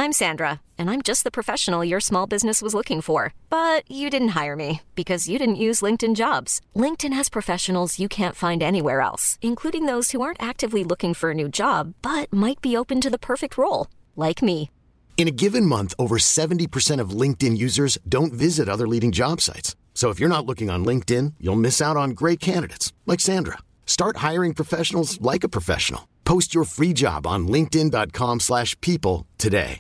I'm Sandra, and I'm just the professional your small business was looking for. But you didn't hire me because you didn't use LinkedIn Jobs. LinkedIn has professionals you can't find anywhere else, including those who aren't actively looking for a new job, but might be open to the perfect role, like me. In a given month, over 70% of LinkedIn users don't visit other leading job sites. So if you're not looking on LinkedIn, you'll miss out on great candidates like Sandra. Start hiring professionals like a professional. Post your free job on linkedin.com/people today.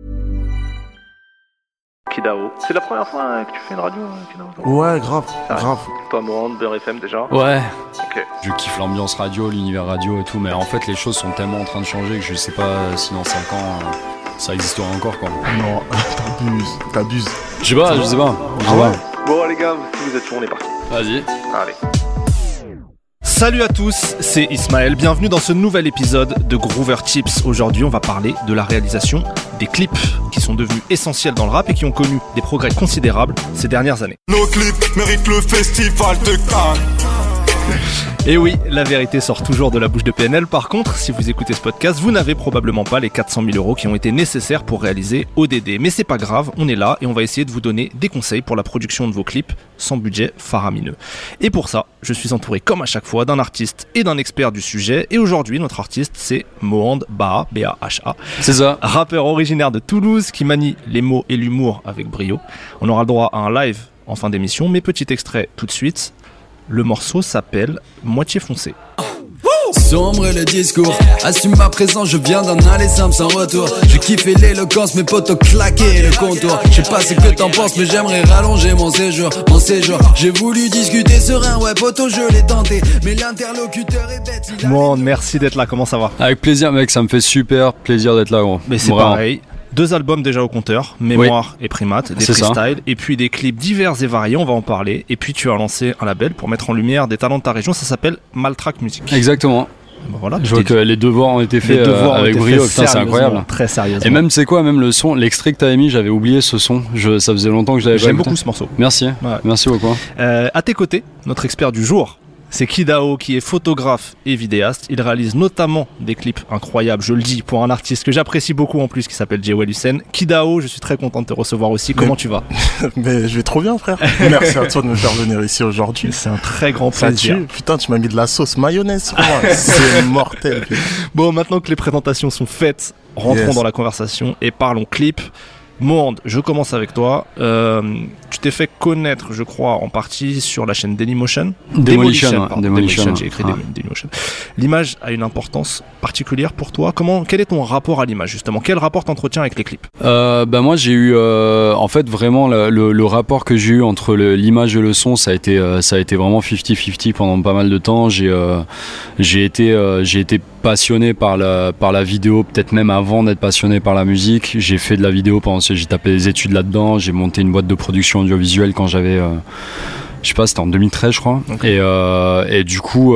Kidao. C'est la première fois que tu fais une radio, Kidao? Ouais, grave. Toi, Mohand, Beurre FM déjà? Ouais. Ok. Je kiffe l'ambiance radio, l'univers radio et tout, mais en fait les choses sont tellement en train de changer que je sais pas si dans 5 ans ça existera encore quoi. Non, t'abuses. Je sais pas. Bon les gars, si vous êtes chaud, on est parti. Vas-y. Allez. Salut à tous, c'est Ismaël, bienvenue dans ce nouvel épisode de Groover Tips. Aujourd'hui on va parler de la réalisation des clips qui sont devenus essentiels dans le rap et qui ont connu des progrès considérables ces dernières années. Nos clips méritent le festival de Cannes. Et oui, la vérité sort toujours de la bouche de PNL. Par contre, si vous écoutez ce podcast, vous n'avez probablement pas les 400 000 € qui ont été nécessaires pour réaliser ODD. Mais c'est pas grave, on est là et on va essayer de vous donner des conseils pour la production de vos clips sans budget faramineux. Et pour ça, je suis entouré comme à chaque fois d'un artiste et d'un expert du sujet. Et aujourd'hui, notre artiste, c'est Mohand Baha, B-A-H-A. C'est ça. Rappeur originaire de Toulouse qui manie les mots et l'humour avec brio. On aura le droit à un live en fin d'émission, mais petit extrait tout de suite. Le morceau s'appelle Moitié foncé. Sombre le discours, assume ma présence, je viens d'en aller simple sans retour. J'ai kiffé l'éloquence, mes potos claqué le contour. Je sais pas ce que t'en penses, mais j'aimerais rallonger mon séjour. J'ai voulu discuter serein, ouais poto je l'ai tenté, mais l'interlocuteur est bête. Mohand, merci d'être là, comment ça va? Avec plaisir mec, ça me fait super plaisir d'être là gros. Mais c'est vraiment pareil. 2 albums déjà au compteur, Mémoire et Primate, des freestyles, et puis des clips divers et variés, on va en parler. Et puis tu as lancé un label pour mettre en lumière des talents de ta région, ça s'appelle Maltrack Music. Exactement. Bon, voilà, je vois que les devoirs ont été faits avec brio, putain c'est incroyable. Très sérieusement. Et même c'est quoi, même le son, l'extrait que t'avais mis, j'avais oublié ce son, ça faisait longtemps que je l'avais pas écouté. J'aime beaucoup ce morceau. Merci, ouais. Merci beaucoup. À tes côtés, notre expert du jour, c'est Kidao qui est photographe et vidéaste. Il réalise notamment des clips incroyables, je le dis, pour un artiste que j'apprécie beaucoup en plus qui s'appelle Jewel Hussein. Kidao, je suis très content de te recevoir aussi. Comment tu vas? Mais je vais trop bien frère. Merci à toi de me faire venir ici aujourd'hui. C'est un très grand plaisir. Putain, tu m'as mis de la sauce mayonnaise sur moi. C'est mortel. Bon, maintenant que les présentations sont faites, rentrons dans la conversation et parlons clip. Mohand, je commence avec toi. Tu t'es fait connaître, je crois, en partie sur la chaîne Dailymotion. Demolition, j'ai écrit Dailymotion. L'image a une importance particulière pour toi. Quel est ton rapport à l'image, justement? Quel rapport t'entretiens avec les clips? Moi, j'ai eu, en fait, vraiment, le rapport que j'ai eu entre l'image et le son, ça a été vraiment 50-50 pendant pas mal de temps. J'ai été passionné par la vidéo, peut-être même avant d'être passionné par la musique. J'ai fait de la vidéo j'ai tapé des études là-dedans, j'ai monté une boîte de production audiovisuelle quand j'avais je sais pas, c'était en 2013 je crois. Okay. Et du coup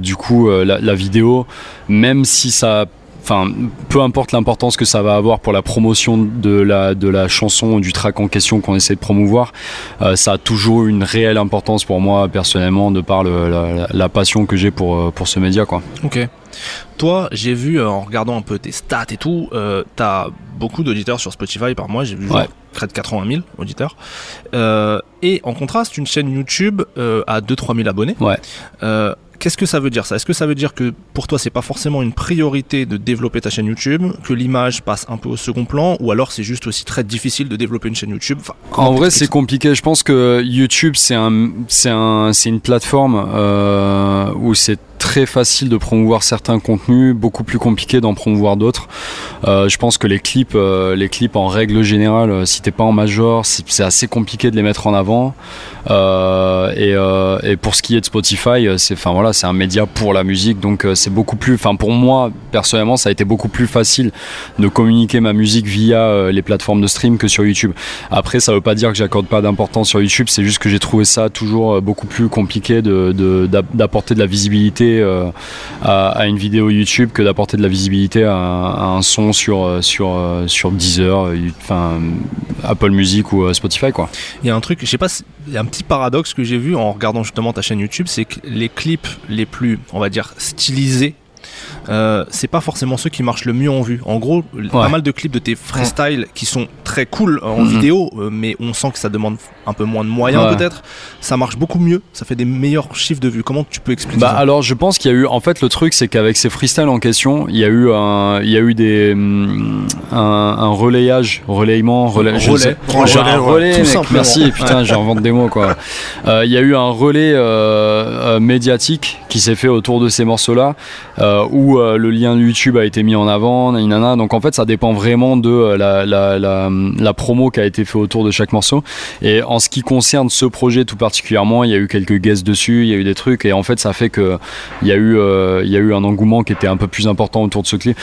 la vidéo, même si ça, enfin, peu importe l'importance que ça va avoir pour la promotion de la chanson ou du track en question qu'on essaie de promouvoir, ça a toujours une réelle importance pour moi personnellement de par la passion que j'ai pour ce média quoi. Ok. Toi, j'ai vu en regardant un peu tes stats et tout, t'as beaucoup d'auditeurs sur Spotify par mois, j'ai vu près de 80 000 auditeurs. Et en contraste, une chaîne YouTube à 2-3 000 abonnés. Ouais. Qu'est-ce que ça veut dire ça? Est-ce que ça veut dire que pour toi c'est pas forcément une priorité de développer ta chaîne YouTube, que l'image passe un peu au second plan, ou alors c'est juste aussi très difficile de développer une chaîne YouTube? En vrai c'est compliqué, je pense que YouTube c'est une plateforme où c'est très facile de promouvoir certains contenus, beaucoup plus compliqué d'en promouvoir d'autres. Je pense que les clips en règle générale, si t'es pas en major, c'est assez compliqué de les mettre en avant. Et pour ce qui est de Spotify, c'est un média pour la musique, donc c'est beaucoup plus, pour moi personnellement, ça a été beaucoup plus facile de communiquer ma musique via les plateformes de stream que sur YouTube. Après, ça veut pas dire que j'accorde pas d'importance sur YouTube, c'est juste que j'ai trouvé ça toujours beaucoup plus compliqué d'apporter de la visibilité à une vidéo YouTube que d'apporter de la visibilité à un son sur Deezer, Apple Music ou Spotify quoi. Il y a un truc, je sais pas, il y a un petit paradoxe que j'ai vu en regardant justement ta chaîne YouTube, c'est que les clips les plus, on va dire, stylisés c'est pas forcément ceux qui marchent le mieux en vue. En gros, pas mal de clips de tes freestyles qui sont très cool en vidéo, mais on sent que ça demande un peu moins de moyens peut-être. Ça marche beaucoup mieux, ça fait des meilleurs chiffres de vues. Comment tu peux expliquer ça? Alors je pense qu'il y a eu, en fait le truc c'est qu'avec ces freestyles en question, il y a eu un relais, mec, merci, putain j'invente des mots quoi. Il y a eu un relais médiatique qui s'est fait autour de ces morceaux là, où le lien de YouTube a été mis en avant, donc en fait ça dépend vraiment de la promo qui a été fait autour de chaque morceau. Et en ce qui concerne ce projet tout particulièrement, il y a eu quelques guests dessus, il y a eu des trucs, et en fait ça fait que il y a eu un engouement qui était un peu plus important autour de ce clip.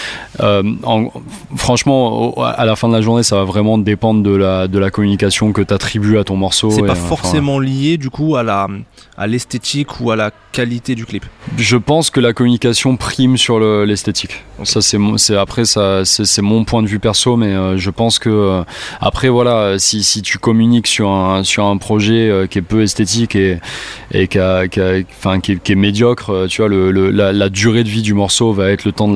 Franchement, à la fin de la journée, ça va vraiment dépendre de la communication que tu attribues à ton morceau. C'est pas forcément lié du coup à l'esthétique ou à la qualité du clip. Je pense que la communication prime sur l'esthétique. Okay. Ça c'est mon point de vue perso, mais je pense que après voilà, si tu communiques sur un projet qui est peu esthétique et qui est médiocre, tu vois, la durée de vie du morceau va être le temps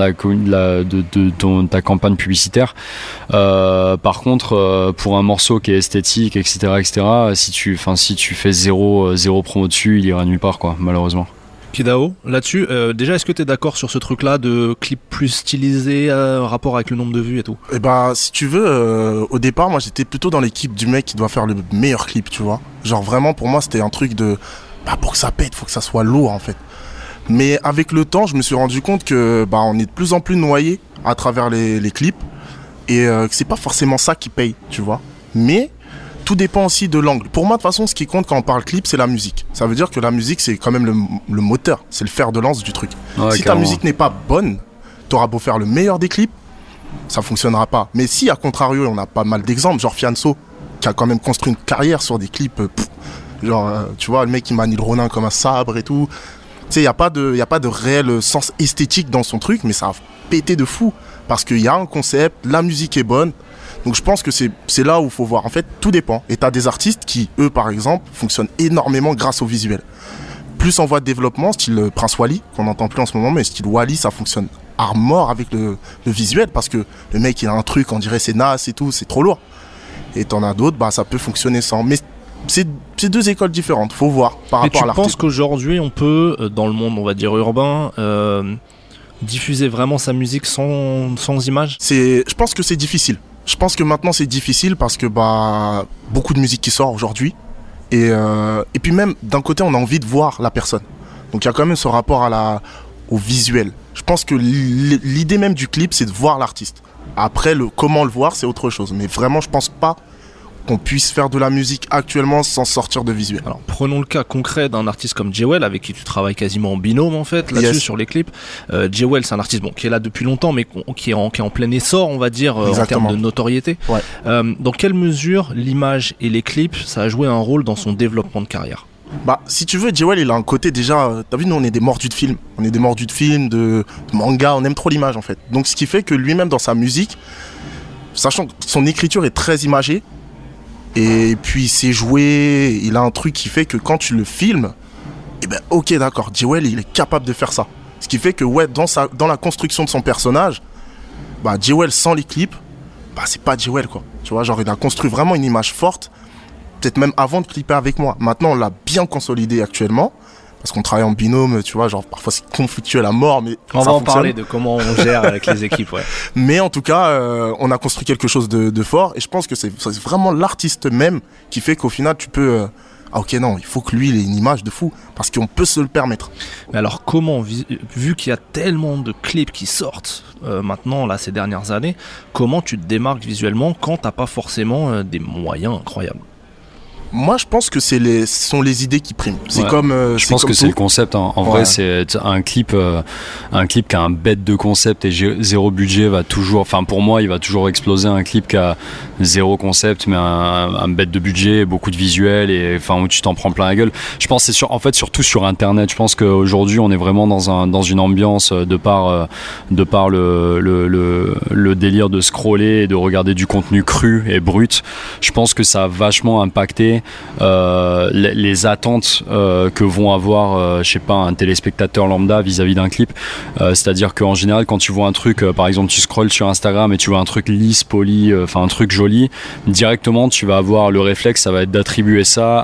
de ta campagne publicitaire. Par contre, pour un morceau qui est esthétique, etc., si tu fais zéro promo dessus, il ira nulle part, quoi, malheureusement. Kidao, là-dessus, déjà, est-ce que tu es d'accord sur ce truc-là de clip plus stylisé, rapport avec le nombre de vues et tout? Eh bah, si tu veux, au départ, moi j'étais plutôt dans l'équipe du mec qui doit faire le meilleur clip, tu vois. Genre vraiment, pour moi, c'était un truc de... pour que ça pète, faut que ça soit lourd, en fait. Mais avec le temps, je me suis rendu compte que on est de plus en plus noyé à travers les clips et que c'est pas forcément ça qui paye, tu vois. Mais tout dépend aussi de l'angle. Pour moi, de toute façon, ce qui compte quand on parle clip, c'est la musique. Ça veut dire que la musique, c'est quand même le moteur, c'est le fer de lance du truc. Ouais, si carrément. Ta musique n'est pas bonne, t'auras beau faire le meilleur des clips, ça fonctionnera pas. Mais si, à contrario, on a pas mal d'exemples, genre Fianso, qui a quand même construit une carrière sur des clips, tu vois, le mec qui manie le Ronin comme un sabre et tout. Tu sais, il n'y a pas de réel sens esthétique dans son truc, mais ça a pété de fou. Parce qu'il y a un concept, la musique est bonne. Donc je pense que c'est là où il faut voir. En fait, tout dépend. Et tu as des artistes qui, eux, par exemple, fonctionnent énormément grâce au visuel. Plus en voie de développement, style Prince Wally, qu'on n'entend plus en ce moment, mais style Wally, ça fonctionne à mort avec le visuel. Parce que le mec, il a un truc, on dirait c'est naze et tout, c'est trop lourd. Et t'en as d'autres, ça peut fonctionner sans. Mais c'est deux écoles différentes, faut voir par rapport à l'artiste. Tu penses qu'aujourd'hui, on peut, dans le monde, on va dire urbain, diffuser vraiment sa musique sans image? Je pense que c'est difficile. Je pense que maintenant c'est difficile parce que beaucoup de musique qui sort aujourd'hui et puis même d'un côté on a envie de voir la personne. Donc il y a quand même ce rapport au visuel. Je pense que l'idée même du clip c'est de voir l'artiste. Après comment le voir c'est autre chose. Mais vraiment je pense pas qu'on puisse faire de la musique actuellement sans sortir de visuel. Alors prenons le cas concret d'un artiste comme Jewel avec qui tu travailles quasiment en binôme en fait là-dessus sur les clips. Jewel c'est un artiste qui est là depuis longtemps mais qui est en plein essor on va dire en termes de notoriété. Ouais. Dans quelle mesure l'image et les clips ça a joué un rôle dans son développement de carrière? Si tu veux, Jewel il a un côté déjà, t'as vu nous on est des mordus de film, de manga, on aime trop l'image en fait. Donc ce qui fait que lui-même dans sa musique, sachant que son écriture est très imagée, et puis c'est joué, il a un truc qui fait que quand tu le filmes, ok d'accord, Jewel il est capable de faire ça. Ce qui fait que dans la construction de son personnage, Jewel sans les clips, c'est pas Jewel quoi. Tu vois, genre il a construit vraiment une image forte, peut-être même avant de clipper avec moi. Maintenant on l'a bien consolidé actuellement. Parce qu'on travaille en binôme, tu vois, genre parfois c'est conflictuel à mort, mais on va en parler de comment on gère avec les équipes, ouais. Mais en tout cas, on a construit quelque chose de fort, et je pense que c'est vraiment l'artiste même qui fait qu'au final tu peux, ok non, il faut que lui il ait une image de fou, parce qu'on peut se le permettre. Mais alors comment, vu qu'il y a tellement de clips qui sortent maintenant là ces dernières années, comment tu te démarques visuellement quand t'as pas forcément des moyens incroyables? Moi, je pense que ce sont les idées qui priment. C'est comme. Je pense que c'est le concept. En vrai, c'est un clip qui a un bête de concept et zéro budget va toujours. Enfin, pour moi, il va toujours exploser un clip qui a zéro concept, mais un bête de budget, beaucoup de visuels et où tu t'en prends plein la gueule. Je pense que c'est surtout sur Internet. Je pense qu'aujourd'hui, on est vraiment dans une ambiance de par le délire de scroller et de regarder du contenu cru et brut. Je pense que ça a vachement impacté. générer les attentes que vont avoir je sais pas, un téléspectateur lambda vis-à-vis d'un clip. C'est-à-dire qu'en général, quand tu vois un truc, par exemple tu scrolles sur Instagram et tu vois un truc lisse, poli, enfin un truc joli, directement tu vas avoir le réflexe, ça va être d'attribuer ça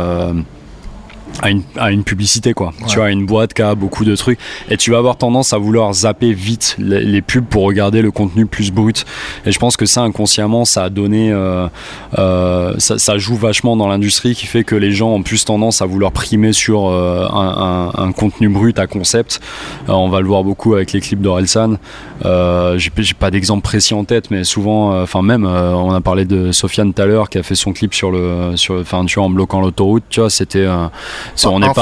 à une publicité, quoi. Ouais. Tu vois, une boîte qui a beaucoup de trucs, et tu vas avoir tendance à vouloir zapper vite les pubs pour regarder le contenu plus brut. Et je pense que ça, inconsciemment, ça a donné ça joue vachement dans l'industrie, qui fait que les gens ont plus tendance à vouloir primer sur un contenu brut à concept. On va le voir beaucoup avec les clips d'Orelsan. J'ai pas d'exemple précis en tête, mais souvent, on a parlé de Sofiane tout à l'heure, qui a fait son clip tu vois, en bloquant l'autoroute, tu vois, c'était on n'est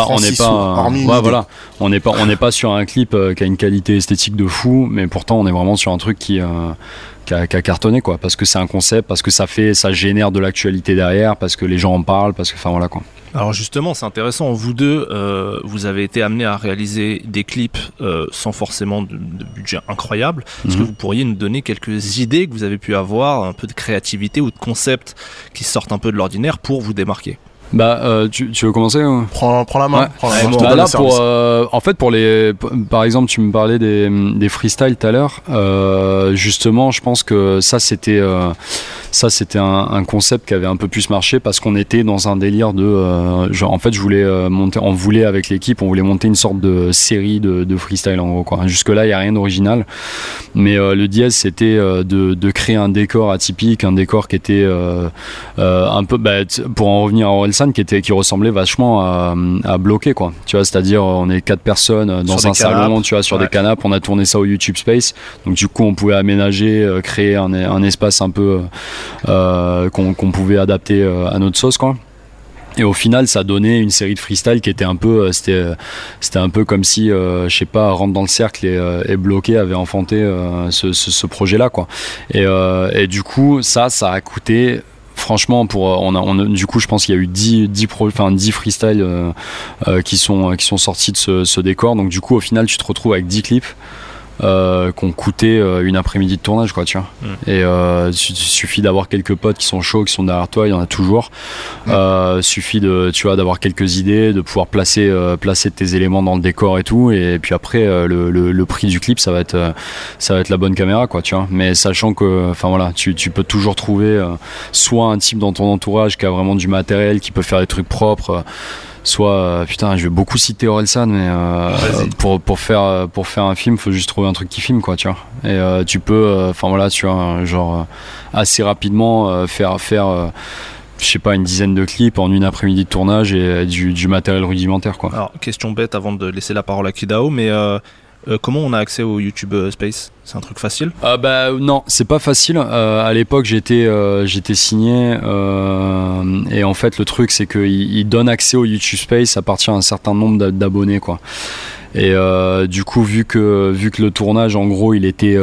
pas sur un clip qui a une qualité esthétique de fou, mais pourtant on est vraiment sur un truc qui a cartonné, quoi, parce que c'est un concept, parce que ça génère de l'actualité derrière, parce que les gens en parlent, parce que voilà, quoi. Alors justement, c'est intéressant, vous deux, vous avez été amenés à réaliser des clips sans forcément de budget incroyable. Est-ce que vous pourriez nous donner quelques idées que vous avez pu avoir, un peu de créativité ou de concepts qui sortent un peu de l'ordinaire pour vous démarquer? Tu veux commencer ou... Prends la main. Ouais. Là, en fait, par exemple, tu me parlais des freestyles tout à l'heure. Justement, je pense que ça c'était un concept qui avait un peu plus marché, parce qu'on était dans un délire de en fait, on voulait avec l'équipe, on voulait monter une sorte de série de freestyle, en gros, quoi. Jusque là, il y a rien d'original, mais le dièse, c'était de créer un décor atypique, un décor qui était un peu, pour en revenir à Orelsan, qui ressemblait vachement à Bloqué, quoi. Tu vois, c'est-à-dire on est 4 personnes dans un salon, tu vois, sur des canapes. On a tourné ça au YouTube Space, donc du coup on pouvait aménager, créer un espace un peu qu'on pouvait adapter à notre sauce, quoi. Et au final, ça donnait une série de freestyle qui était un peu, c'était un peu comme si, je sais pas, Rentre dans le cercle et Bloqué avait enfanté ce projet-là, quoi. Et du coup, ça a coûté. Franchement, du coup, je pense qu'il y a eu 10 freestyles qui sont sortis de ce décor. Donc, du coup, au final, tu te retrouves avec 10 clips qui ont coûté une après-midi de tournage, quoi, tu vois. Et il suffit d'avoir quelques potes qui sont chauds, qui sont derrière toi, il y en a toujours. Suffit d'avoir quelques idées, de pouvoir placer tes éléments dans le décor et tout. Et puis après, le prix du clip, ça va être la bonne caméra, quoi, tu vois. Mais sachant que, tu peux toujours trouver soit un type dans ton entourage qui a vraiment du matériel, qui peut faire des trucs propres. Soit je vais beaucoup citer Orelsan, mais pour faire un film, faut juste trouver un truc qui filme, quoi, tu vois. Et tu peux tu vois, genre assez rapidement faire je sais pas, une dizaine de clips en une après-midi de tournage et du matériel rudimentaire, quoi. Alors, question bête avant de laisser la parole à Kidao, mais comment on a accès au YouTube Space? C'est un truc facile? Non, c'est pas facile. À l'époque, j'étais signé, et en fait, le truc, c'est qu'il donne accès au YouTube Space à partir d'un certain nombre d'abonnés, quoi. Et du coup, vu que le tournage, en gros, il était,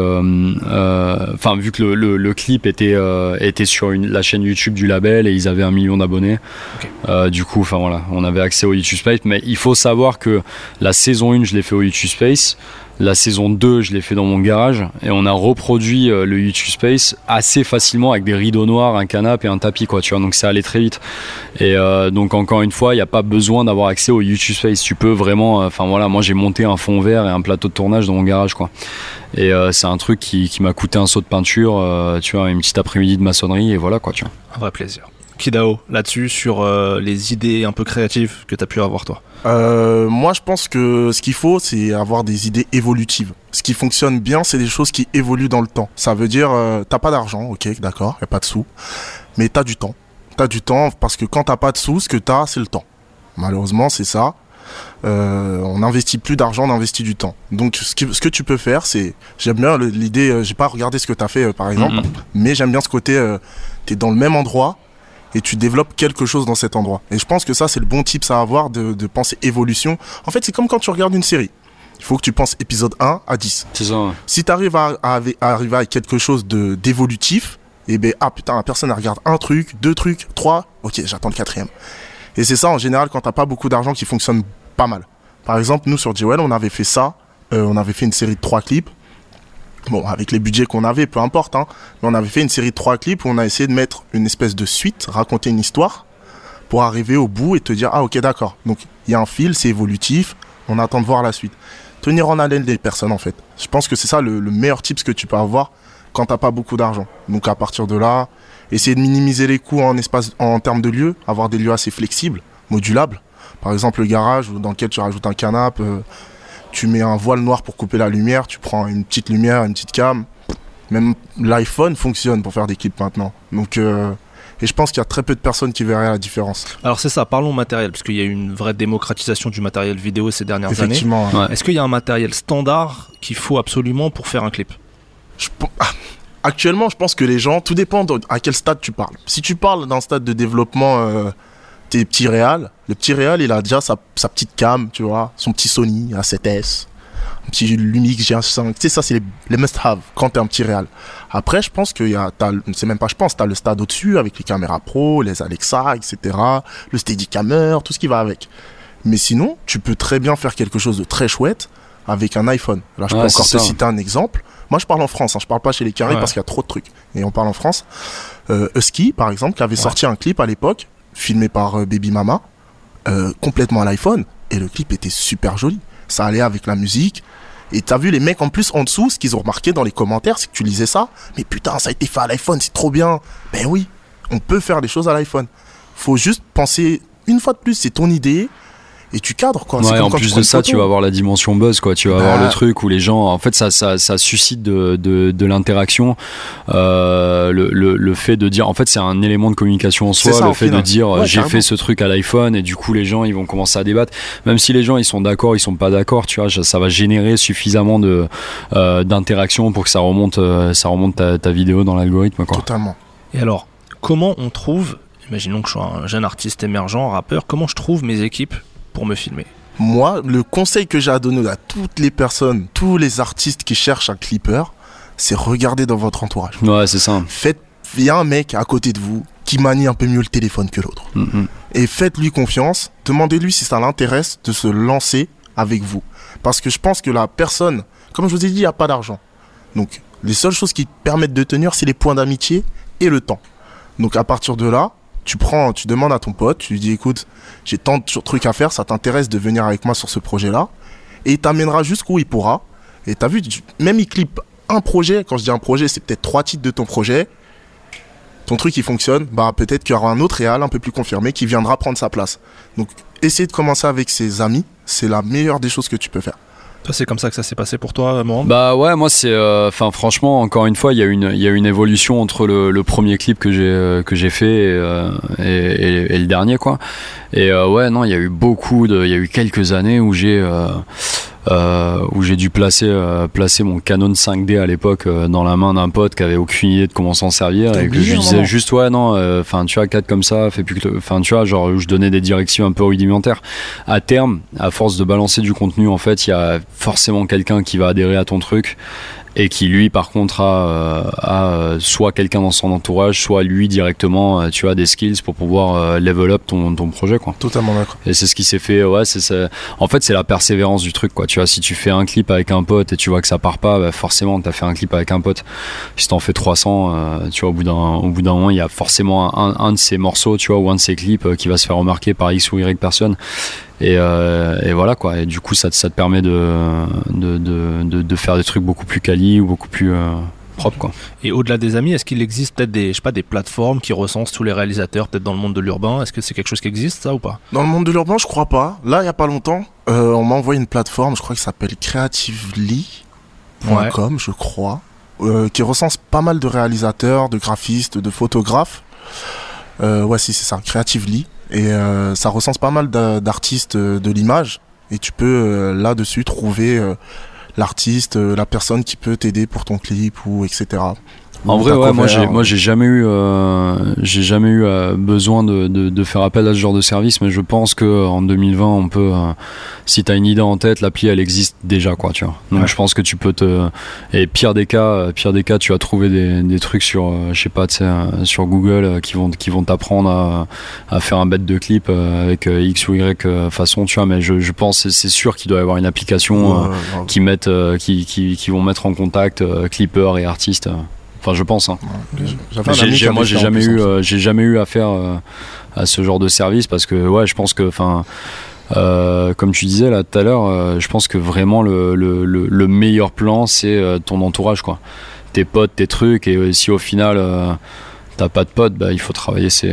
vu que le clip était sur la chaîne YouTube du label et ils avaient 1 million d'abonnés. Okay. Du coup, on avait accès au YouTube Space. Mais il faut savoir que la saison 1, je l'ai fait au YouTube Space. La saison 2, je l'ai fait dans mon garage, et on a reproduit le YouTube Space assez facilement avec des rideaux noirs, un canapé et un tapis, quoi, tu vois, donc ça allait très vite. Et donc encore une fois, il n'y a pas besoin d'avoir accès au YouTube Space. Tu peux vraiment, moi j'ai monté un fond vert et un plateau de tournage dans mon garage, quoi. Et c'est un truc qui m'a coûté un seau de peinture, tu vois, une petite après-midi de maçonnerie, et voilà, quoi, tu vois. Un vrai plaisir. Kidao, là-dessus, sur les idées un peu créatives que tu as pu avoir, toi? Moi, je pense que ce qu'il faut, c'est avoir des idées évolutives. Ce qui fonctionne bien, c'est des choses qui évoluent dans le temps. Ça veut dire, t'as pas d'argent, ok, d'accord, y a pas de sous, mais t'as du temps. T'as du temps, parce que quand t'as pas de sous, ce que t'as, c'est le temps. Malheureusement, c'est ça. On n'investit plus d'argent, on investit du temps. Donc ce que tu peux faire, c'est, j'aime bien l'idée, j'ai pas regardé ce que t'as fait par exemple, mais j'aime bien ce côté, t'es dans le même endroit et tu développes quelque chose dans cet endroit. Et je pense que ça, c'est le bon tips à avoir, de penser évolution. En fait, c'est comme quand tu regardes une série. Il faut que tu penses épisode 1 à 10. C'est ça, ouais. Si tu arrives à arriver à quelque chose d'évolutif, et ben, la personne elle regarde un truc, 2 trucs, 3, ok, j'attends le 4e. Et c'est ça, en général, quand t'as pas beaucoup d'argent, qui fonctionne pas mal. Par exemple, nous, sur Jewel, on avait fait ça. On avait fait une série de 3 clips. Bon, avec les budgets qu'on avait, peu importe, hein. Mais on avait fait une série de 3 clips où on a essayé de mettre une espèce de suite, raconter une histoire, pour arriver au bout et te dire ah ok d'accord, donc il y a un fil, c'est évolutif, on attend de voir la suite. Tenir en haleine les personnes en fait. Je pense que c'est ça le meilleur tips que tu peux avoir quand t'as pas beaucoup d'argent. Donc à partir de là, essayer de minimiser les coûts en termes de lieux, avoir des lieux assez flexibles, modulables. Par exemple le garage dans lequel tu rajoutes un canapé, tu mets un voile noir pour couper la lumière, tu prends une petite lumière, une petite cam. Même l'iPhone fonctionne pour faire des clips maintenant. Donc et je pense qu'il y a très peu de personnes qui verraient la différence. Alors c'est ça, parlons matériel, parce qu'il y a eu une vraie démocratisation du matériel vidéo ces dernières années. Effectivement. Ouais. Est-ce qu'il y a un matériel standard qu'il faut absolument pour faire un clip ? Actuellement, je pense que les gens, tout dépend à quel stade tu parles. Si tu parles d'un stade de développement, tes petits réals, le petit réal, il a déjà sa petite cam, tu vois, son petit Sony A7S, un petit Lumix G1.5, tu sais, ça c'est les must-have quand t'es un petit réal. Après, je pense qu'il y a, t'as le stade au-dessus avec les caméras pro, les Alexa, etc., le Steadicammer, tout ce qui va avec. Mais sinon, tu peux très bien faire quelque chose de très chouette avec un iPhone. Là, je peux encore te citer un exemple. Moi, je parle en France, je parle pas chez les carrés parce qu'il y a trop de trucs. Et on parle en France. Husky, par exemple, qui avait sorti un clip à l'époque, filmé par Baby Mama, complètement à l'iPhone. Et le clip était super joli. Ça allait avec la musique. Et t'as vu les mecs en plus en dessous, ce qu'ils ont remarqué dans les commentaires, c'est que tu lisais ça. Mais putain, ça a été fait à l'iPhone, c'est trop bien. Ben oui, on peut faire des choses à l'iPhone. Faut juste penser, une fois de plus, c'est ton idée. Et tu cadres quoi. Ouais, en plus de ça, tu vas avoir la dimension buzz quoi. Tu vas avoir le truc où les gens, en fait, ça suscite de l'interaction. Le fait de dire, en fait, c'est un élément de communication en soi. Ça, le fait de dire, j'ai fait ce truc à l'iPhone et du coup, les gens, ils vont commencer à débattre. Même si les gens, ils sont d'accord, ils sont pas d'accord, tu vois, ça va générer suffisamment d'interaction pour que ça remonte ta vidéo dans l'algorithme quoi. Totalement. Et alors, comment on trouve, imaginons que je sois un jeune artiste émergent, rappeur, comment je trouve mes équipes pour me filmer? Moi, le conseil que j'ai à donner à toutes les personnes, tous les artistes qui cherchent un clipper, c'est regarder dans votre entourage. Ouais, c'est ça. Il y a un mec à côté de vous qui manie un peu mieux le téléphone que l'autre. Et faites-lui confiance, demandez-lui si ça l'intéresse de se lancer avec vous. Parce que je pense que la personne, comme je vous ai dit, il n'y a pas d'argent. Donc, les seules choses qui permettent de tenir, c'est les points d'amitié et le temps. Donc, à partir de là, tu demandes à ton pote, tu lui dis écoute, j'ai tant de trucs à faire, ça t'intéresse de venir avec moi sur ce projet-là, et il t'amènera jusqu'où il pourra. Et t'as vu, même il clip un projet, quand je dis un projet, c'est peut-être 3 titres de ton projet, ton truc il fonctionne, bah peut-être qu'il y aura un autre réal un peu plus confirmé qui viendra prendre sa place. Donc essayer de commencer avec ses amis, c'est la meilleure des choses que tu peux faire. Toi, c'est comme ça que ça s'est passé pour toi, Morand ? Bah ouais, moi c'est, franchement, encore une fois, il y a une évolution entre le premier clip que j'ai fait et le dernier quoi. Et ouais, non, il y a eu quelques années où j'ai dû placer mon Canon 5D à l'époque dans la main d'un pote qui avait aucune idée de comment s'en servir et que je lui disais juste tu vois, 4 comme ça, fais plus que tu vois, genre où je donnais des directives un peu rudimentaires. À terme, à force de balancer du contenu, en fait, il y a forcément quelqu'un qui va adhérer à ton truc et qui lui par contre a soit quelqu'un dans son entourage, soit lui directement tu as des skills pour pouvoir level up ton projet quoi. Totalement d'accord. Et c'est ce qui s'est fait, ouais, en fait c'est la persévérance du truc quoi. Tu vois, si tu fais un clip avec un pote et tu vois que ça part pas, bah forcément t'as fait un clip avec un pote. Si t'en fais 300, tu vois, au bout d'un moment il y a forcément un de ces morceaux, tu vois, ou un de ces clips qui va se faire remarquer par X ou Y personnes. Et voilà quoi. Et du coup ça te permet de faire des trucs beaucoup plus quali ou beaucoup plus propres quoi. Et au-delà des amis, est-ce qu'il existe peut-être des plateformes qui recensent tous les réalisateurs peut-être dans le monde de l'urbain? Est-ce que c'est quelque chose qui existe ça ou pas? Dans le monde de l'urbain, je crois pas. Là, il y a pas longtemps, on m'a envoyé une plateforme, je crois qu'il s'appelle creatively.com, je crois, qui recense pas mal de réalisateurs, de graphistes, de photographes. Ouais, si c'est ça, Creatively. Et ça recense pas mal d'artistes de l'image. Et tu peux là-dessus trouver l'artiste, la personne qui peut t'aider pour ton clip ou etc. En vrai, ouais, moi j'ai jamais eu besoin de faire appel à ce genre de service, mais je pense que en 2020 on peut, si t'as une idée en tête, l'appli elle existe déjà quoi, tu vois. Donc je pense que tu peux et pire des cas, tu vas trouver des trucs sur, je sais pas, tu sais, sur Google qui vont t'apprendre à faire un bête de clip avec X ou Y façon, tu vois. Mais je pense, c'est sûr qu'il doit y avoir une application qui vont mettre en contact clippers et artistes. Enfin, je pense. Hein. J'ai jamais eu affaire à ce genre de service, parce que ouais, je pense que comme tu disais là tout à l'heure, je pense que vraiment le meilleur plan, c'est ton entourage, quoi. Tes potes, tes trucs, et si au final t'as pas de potes, bah il faut travailler ses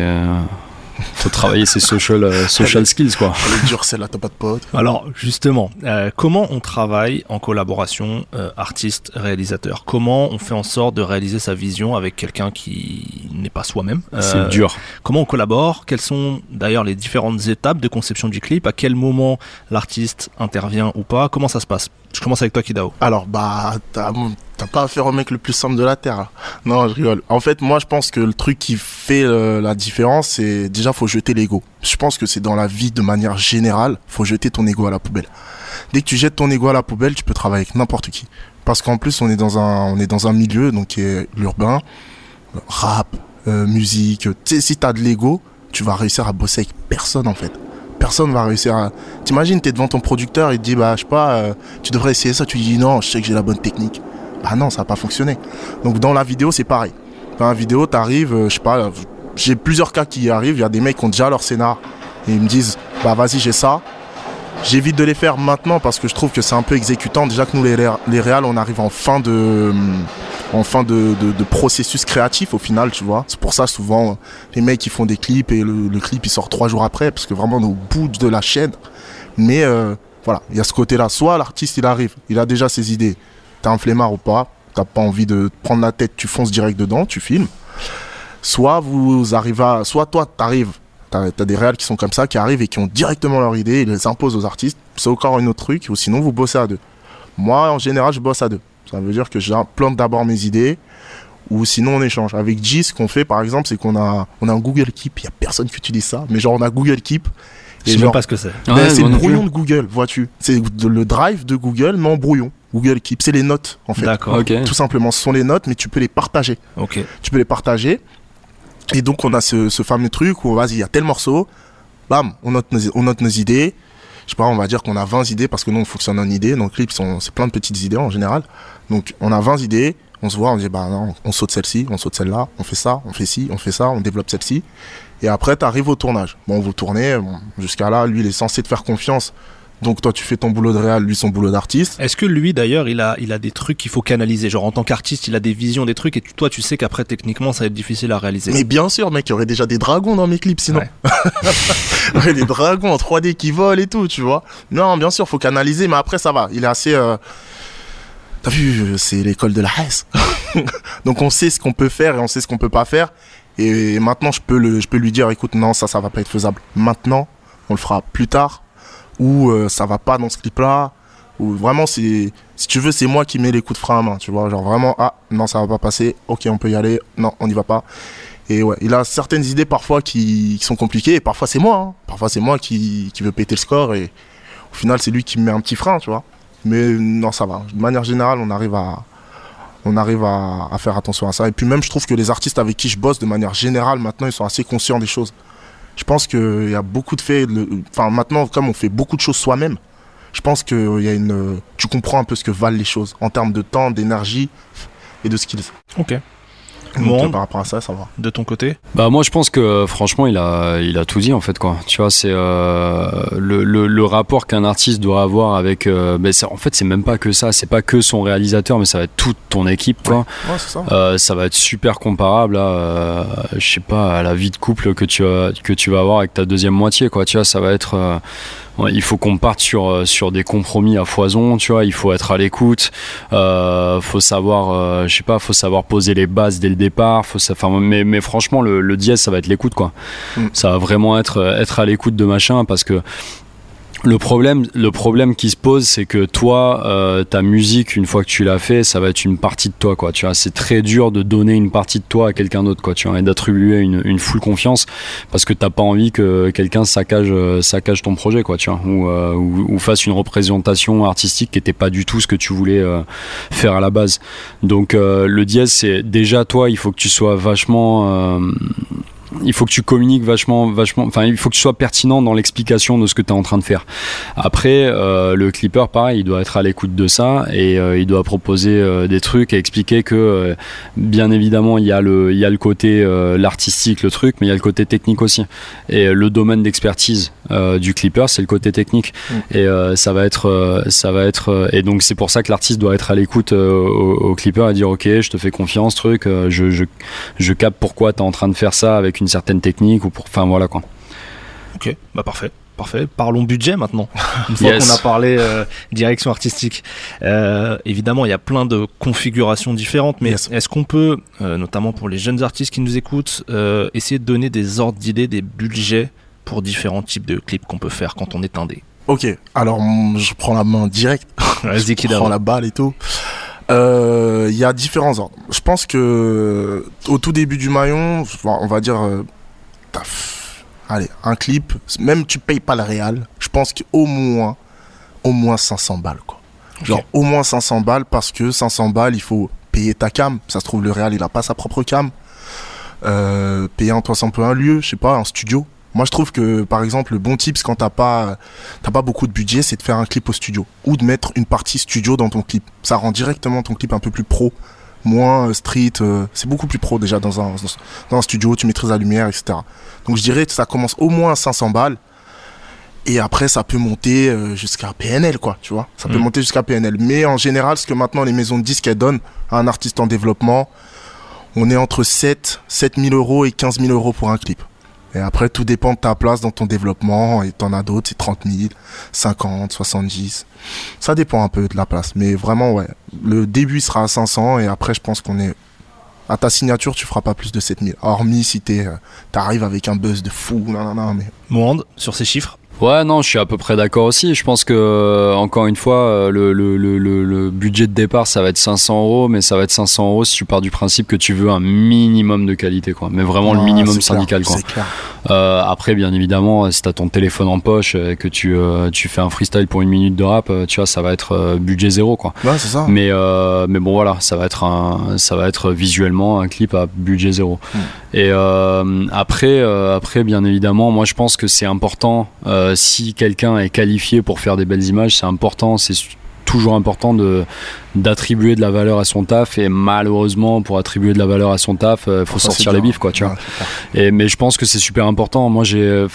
social skills, quoi. Elle est dure celle-là, t'as pas de potes. Alors justement, comment on travaille en collaboration artiste-réalisateur? Comment on fait en sorte de réaliser sa vision avec quelqu'un qui n'est pas soi-même? C'est dur. Comment on collabore? Quelles sont d'ailleurs les différentes étapes de conception du clip? À quel moment l'artiste intervient ou pas? Comment ça se passe? Je commence avec toi, Kidao. Alors, t'as pas affaire au mec le plus simple de la Terre, là. Non, je rigole. En fait, moi, je pense que le truc qui fait la différence, c'est déjà, faut jeter l'ego. Je pense que c'est dans la vie de manière générale, faut jeter ton ego à la poubelle. Dès que tu jettes ton ego à la poubelle, tu peux travailler avec n'importe qui. Parce qu'en plus, on est dans un milieu, donc, qui est l'urbain, rap, musique. Tu sais, si t'as de l'ego, tu vas réussir à bosser avec personne, en fait. Personne va réussir à... T'imagines, t'es devant ton producteur, il te dit, je sais pas, tu devrais essayer ça, tu lui dis non, je sais que j'ai la bonne technique. Non, ça va pas fonctionner. Donc dans la vidéo, c'est pareil. Dans la vidéo, t'arrives, je sais pas, j'ai plusieurs cas qui arrivent, il y a des mecs qui ont déjà leur scénar, et ils me disent, vas-y, j'ai ça. J'évite de les faire maintenant parce que je trouve que c'est un peu exécutant. Déjà que nous, les réals, on arrive en fin de processus créatif au final, tu vois. C'est pour ça, souvent, les mecs, ils font des clips et le clip, il sort 3 jours après parce que vraiment, on est au bout de la chaîne. Mais voilà, il y a ce côté-là. Soit l'artiste, il arrive, il a déjà ses idées. T'es un flemmard ou pas, t'as pas envie de prendre la tête, tu fonces direct dedans, tu filmes. Soit toi, t'arrives. T'as des réals qui sont comme ça, qui arrivent et qui ont directement leur idée, ils les imposent aux artistes. C'est encore un autre truc, ou sinon vous bossez à deux. Moi, en général, je bosse à deux. Ça veut dire que j'implante d'abord mes idées, ou sinon on échange. Avec G, ce qu'on fait, par exemple, c'est qu'on a un Google Keep. Il n'y a personne qui utilise ça, mais genre on a Google Keep. Je sais même pas ce que c'est. C'est le brouillon de Google, vois-tu. C'est le drive de Google, mais en brouillon. Google Keep, c'est les notes, en fait. D'accord. Okay. Tout simplement, ce sont les notes, mais tu peux les partager. Okay. Tu peux les partager. Et donc on a ce fameux truc où vas-y, il y a tel morceau, bam, on note nos idées. Je sais pas, on va dire qu'on a 20 idées parce que nous on fonctionne en idées. Donc clips c'est plein de petites idées en général. Donc on a 20 idées, on se voit, on dit non, on saute celle-ci, on saute celle-là, on fait ça, on fait ci, on fait ça, on développe celle-ci. Et après t'arrives au tournage. Bon, vous tournez, jusqu'à là, lui il est censé te faire confiance. Donc toi tu fais ton boulot de réal, lui son boulot d'artiste. Est-ce que lui d'ailleurs il a des trucs qu'il faut canaliser, genre en tant qu'artiste il a des visions, des trucs, et toi tu sais qu'après techniquement ça va être difficile à réaliser? Mais bien sûr mec, il y aurait déjà des dragons dans mes clips sinon. Ouais. Il y aurait des dragons en 3D qui volent et tout, tu vois. Non bien sûr faut canaliser, mais après ça va, il est assez... T'as vu, c'est l'école de la Hesse. Donc on sait ce qu'on peut faire et on sait ce qu'on peut pas faire. Et maintenant je peux lui dire écoute non ça va pas être faisable. Maintenant on le fera plus tard. Ou ça va pas dans ce clip là, ou vraiment si tu veux c'est moi qui mets les coups de frein à main, tu vois, genre vraiment non ça va pas passer, ok on peut y aller, non on y va pas. Et ouais, il a certaines idées parfois qui sont compliquées, et parfois c'est moi qui veut péter le score, et au final c'est lui qui me met un petit frein, tu vois. Mais non ça va, de manière générale on arrive à faire attention à ça. Et puis même je trouve que les artistes avec qui je bosse de manière générale maintenant ils sont assez conscients des choses. Je pense qu'il y a beaucoup de faits, maintenant comme on fait beaucoup de choses soi-même, je pense qu'il y a tu comprends un peu ce que valent les choses en termes de temps, d'énergie et de skills. Ok. Donc, par rapport à ça va. De ton côté? Moi je pense que franchement il a tout dit en fait quoi. Tu vois, c'est le rapport qu'un artiste doit avoir avec en fait c'est même pas que ça, c'est pas que son réalisateur, mais ça va être toute ton équipe quoi. Ouais, c'est ça. Ça va être super comparable à je sais pas, à la vie de couple que tu vas avoir avec ta deuxième moitié quoi. Tu vois, ça va être il faut qu'on parte sur des compromis à foison, tu vois, il faut être à l'écoute, faut savoir faut savoir poser les bases dès le départ, mais franchement le dièse ça va être l'écoute quoi. Ça va vraiment être à l'écoute de machin, parce que le problème qui se pose, c'est que toi, ta musique, une fois que tu l'as fait, ça va être une partie de toi, quoi. Tu vois, c'est très dur de donner une partie de toi à quelqu'un d'autre, quoi. Tu vois, et d'attribuer une full confiance, parce que t'as pas envie que quelqu'un saccage ton projet, quoi. Tu vois, ou fasse une représentation artistique qui était pas du tout ce que tu voulais faire à la base. Donc le dièse, c'est déjà toi, il faut que tu sois vachement il faut que tu communiques vachement, enfin il faut que tu sois pertinent dans l'explication de ce que tu es en train de faire. Après le clipper pareil, il doit être à l'écoute de ça et il doit proposer des trucs et expliquer que bien évidemment il y a le côté l'artistique, le truc, mais il y a le côté technique aussi. Et le domaine d'expertise du clipper, c'est le côté technique. Et ça va être et donc c'est pour ça que l'artiste doit être à l'écoute au clipper et dire ok, je te fais confiance, truc, je capte pourquoi tu es en train de faire ça avec une certaine technique ou enfin voilà quoi. Ok, bah parfait. Parlons budget maintenant. Une fois qu'on a parlé direction artistique, évidemment il y a plein de configurations différentes, mais est-ce qu'on peut, notamment pour les jeunes artistes qui nous écoutent, essayer de donner des ordres d'idées, des budgets pour différents types de clips qu'on peut faire quand on est indé? Ok, alors je prends la main direct. Vas-y, je prends la balle et tout. Il y a différents ordres. Je pense que au tout début du maillon, on va dire allez, un clip, même tu payes pas le réal, je pense qu'au moins 500 balles quoi. Okay. Genre au moins 500 balles parce que 500 balles, il faut payer ta cam, ça se trouve le réal il a pas sa propre cam. Payer un 301 lieu, je sais pas, un studio. Moi je trouve que par exemple le bon tips quand t'as pas beaucoup de budget, c'est de faire un clip au studio ou de mettre une partie studio dans ton clip. Ça rend directement ton clip un peu plus pro, moins street, c'est beaucoup plus pro déjà dans un studio, tu maîtrises la lumière, etc. Donc je dirais que ça commence au moins à 500 balles et après ça peut monter jusqu'à PNL quoi, tu vois. Ça peut monter jusqu'à PNL, mais en général ce que maintenant les maisons de disques elles donnent à un artiste en développement, on est entre 7 000 euros et 15 000 euros pour un clip. Et après, tout dépend de ta place dans ton développement. Et t'en as d'autres, c'est 30 000, 50, 70. Ça dépend un peu de la place. Mais vraiment, ouais. Le début sera à 500. Et après, je pense qu'on est... À ta signature, tu feras pas plus de 7 000. Hormis si t'arrives avec un buzz de fou. Mais... Mohand, sur ces chiffres? Ouais, non, je suis à peu près d'accord aussi. Je pense que, encore une fois, le budget de départ, ça va être 500 euros, mais ça va être 500 euros si tu pars du principe que tu veux un minimum de qualité, quoi. Mais vraiment le minimum syndical, quoi. Après, bien évidemment, si t'as ton téléphone en poche et que tu fais un freestyle pour 1 minute de rap, tu vois, ça va être budget zéro, quoi. Ouais, c'est ça. Mais bon, voilà, ça va être visuellement un clip à budget zéro. Et après, bien évidemment, moi, je pense que c'est important. Si quelqu'un est qualifié pour faire des belles images, c'est important, c'est toujours important d'attribuer de la valeur à son taf, et malheureusement pour attribuer de la valeur à son taf, faut sortir les bifs quoi, tu vois. Mais je pense que c'est super important. Moi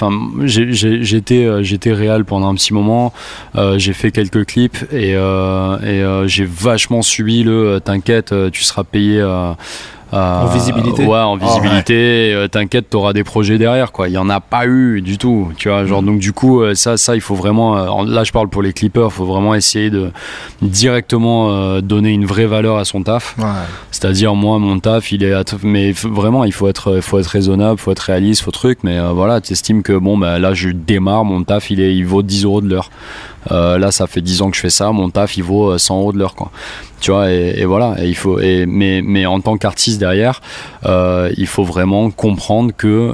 j'étais réal pendant un petit moment, j'ai fait quelques clips et j'ai vachement subi t'inquiète, tu seras payé en visibilité. Ouais, en visibilité. T'inquiète, t'auras des projets derrière, quoi. Il y en a pas eu du tout, tu vois. Genre, donc du coup, ça, il faut vraiment. Là, je parle pour les clippers. Faut vraiment essayer de directement donner une vraie valeur à son taf. Ouais. C'est-à-dire, moi, mon taf, il est. Mais vraiment, il faut être raisonnable, faut être réaliste, faut truc. Mais voilà, t'estimes que bon, bah là, je démarre, mon taf, il vaut 10 euros de l'heure. Là, ça fait 10 ans que je fais ça. Mon taf, il vaut 100 euros de l'heure, quoi. Tu vois, et voilà. Et il faut. Mais en tant qu'artiste derrière, il faut vraiment comprendre que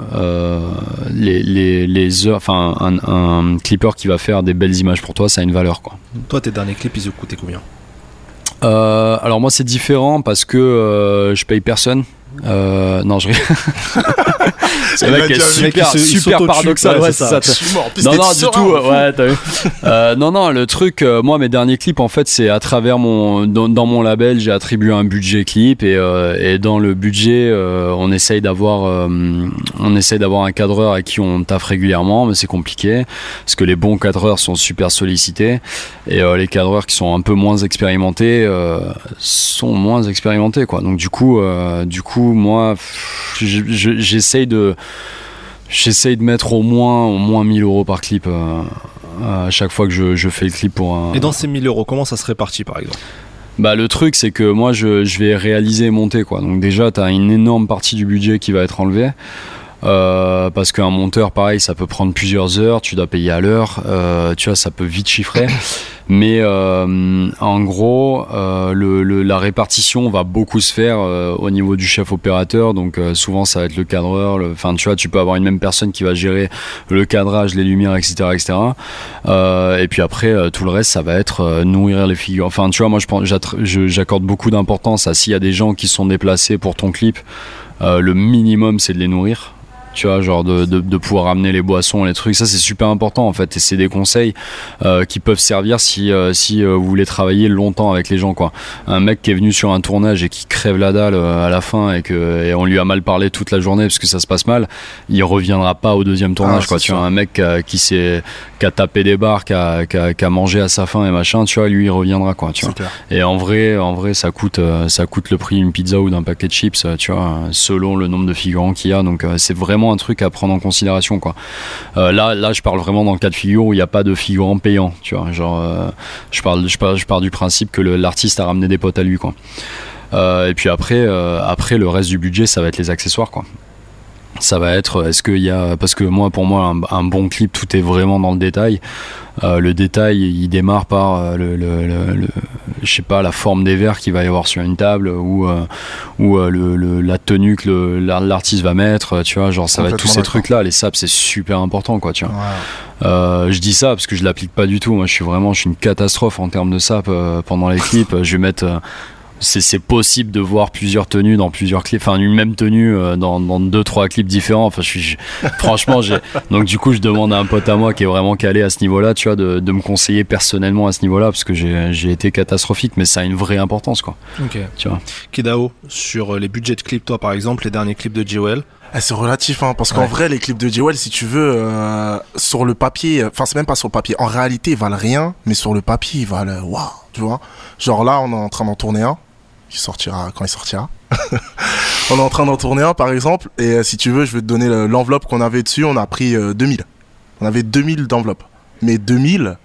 les heures, enfin, un clipper qui va faire des belles images pour toi, ça a une valeur, quoi. Toi, tes derniers clips, ils ont coûté combien? Alors moi, c'est différent parce que je paye personne. Non, je c'est vrai qu'il est super paradoxal. Ouais, ça. Non, du tout. Ouais, t'as vu. Non, le truc. Moi, mes derniers clips, en fait, c'est à travers dans mon label, j'ai attribué un budget clip et dans le budget, on essaye d'avoir un cadreur à qui on taffe régulièrement, mais c'est compliqué parce que les bons cadreurs sont super sollicités et les cadreurs qui sont un peu moins expérimentés sont moins expérimentés, quoi. Donc du coup, moi, j'essaye de mettre au moins 1000 euros par clip à chaque fois que je fais le clip pour un... Et dans ces 1000 euros, comment ça se répartit, par exemple? Bah, le truc, c'est que moi, je vais réaliser et monter, quoi. Donc déjà, t'as une énorme partie du budget qui va être enlevée. Parce qu'un monteur, pareil, ça peut prendre plusieurs heures, tu dois payer à l'heure, tu vois, ça peut vite chiffrer. Mais en gros, la répartition va beaucoup se faire au niveau du chef opérateur. Donc souvent, ça va être le cadreur. Enfin, tu vois, tu peux avoir une même personne qui va gérer le cadrage, les lumières, etc., etc. Et puis après, tout le reste, ça va être nourrir les figures. Enfin, tu vois, moi, j'accorde beaucoup d'importance à s'il y a des gens qui sont déplacés pour ton clip. Le minimum, c'est de les nourrir. tu vois, genre de pouvoir amener les boissons, les trucs, ça c'est super important en fait, et c'est des conseils qui peuvent servir si vous voulez travailler longtemps avec les gens, quoi. Un mec qui est venu sur un tournage et qui crève la dalle à la fin et on lui a mal parlé toute la journée parce que ça se passe mal, il reviendra pas au deuxième tournage, quoi. Tu vois, un mec qui a tapé des barres, qui a mangé à sa faim et machin, tu vois, lui il reviendra, quoi, tu vois. Et en vrai ça coûte le prix d'une pizza ou d'un paquet de chips, tu vois, selon le nombre de figurants qu'il y a. Donc c'est vraiment un truc à prendre en considération, quoi. Là je parle vraiment dans le cas de figure où il n'y a pas de figurants payants, tu vois, genre je pars du principe que l'artiste a ramené des potes à lui, quoi. Et puis après le reste du budget, ça va être les accessoires, quoi. Ça va être, est-ce qu'il y a, parce que pour moi un bon clip, tout est vraiment dans le détail. Le détail, il démarre par je sais pas, la forme des verres qu'il va y avoir sur une table, ou la tenue que l'artiste va mettre, tu vois, genre ça va être tous ces trucs là. Les saps, c'est super important, quoi, tu vois. Ouais. Je dis ça parce que je l'applique pas du tout. Moi je suis une catastrophe en termes de sap pendant les clips. Je vais mettre c'est possible de voir plusieurs tenues dans plusieurs clips, enfin une même tenue dans 2-3 clips différents. Enfin franchement donc du coup je demande à un pote à moi qui est vraiment calé à ce niveau-là, tu vois, de me conseiller personnellement à ce niveau-là, parce que j'ai été catastrophique, mais ça a une vraie importance, quoi. Ok. Tu vois. Kidao, sur les budgets de clips, toi par exemple, les derniers clips de Jewel. C'est relatif, hein, parce qu'en vrai les clips de Jewel, si tu veux, sur le papier, enfin c'est même pas sur le papier, en réalité ils valent rien, mais sur le papier ils valent waouh, tu vois. Genre là on est en train d'en tourner un qui sortira quand il sortira. On est en train d'en tourner un par exemple, et si tu veux je vais te donner l'enveloppe qu'on avait dessus. On a pris 2000, on avait 2000 d'enveloppe, mais 2000,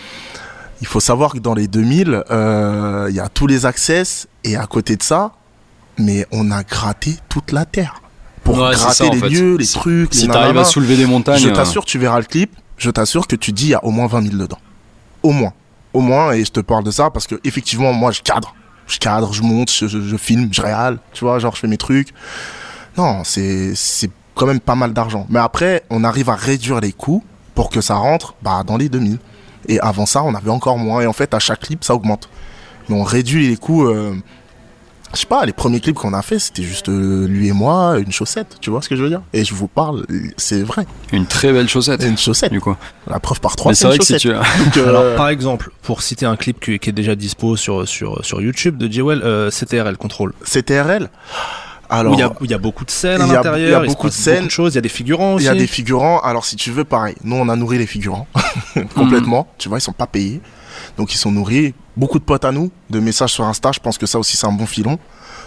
il faut savoir que dans les 2000 il y a tous les access, et à côté de ça, mais on a gratté toute la terre pour gratter les lieux, les trucs. Si t'arrives à soulever des montagnes, je t'assure, tu verras le clip, je t'assure que tu dis il y a au moins 20 000 dedans, au moins, et je te parle de ça parce que effectivement moi je cadre, je monte, je filme, je réal, tu vois, genre je fais mes trucs. Non, c'est quand même pas mal d'argent. Mais après, on arrive à réduire les coûts pour que ça rentre dans les 2000. Et avant ça, on avait encore moins. Et en fait, à chaque clip, ça augmente. Mais on réduit les coûts. Je sais pas, les premiers clips qu'on a fait, c'était juste lui et moi, une chaussette, tu vois ce que je veux dire? Et je vous parle, c'est vrai. Une très belle chaussette. Une chaussette. Du coup. La preuve par 3, c'est une chaussette. Si tu... Donc, alors, par exemple, pour citer un clip qui est déjà dispo sur YouTube de Jewel, CTRL Control. CTRL. Alors, il y a beaucoup de scènes à l'intérieur, il y a beaucoup de scènes, beaucoup de choses, il y a des figurants aussi. Il y a des figurants. Alors si tu veux, pareil, nous on a nourri les figurants complètement. Tu vois, ils sont pas payés, donc ils sont nourris. Beaucoup de potes à nous, de messages sur Insta. Je pense que ça aussi c'est un bon filon.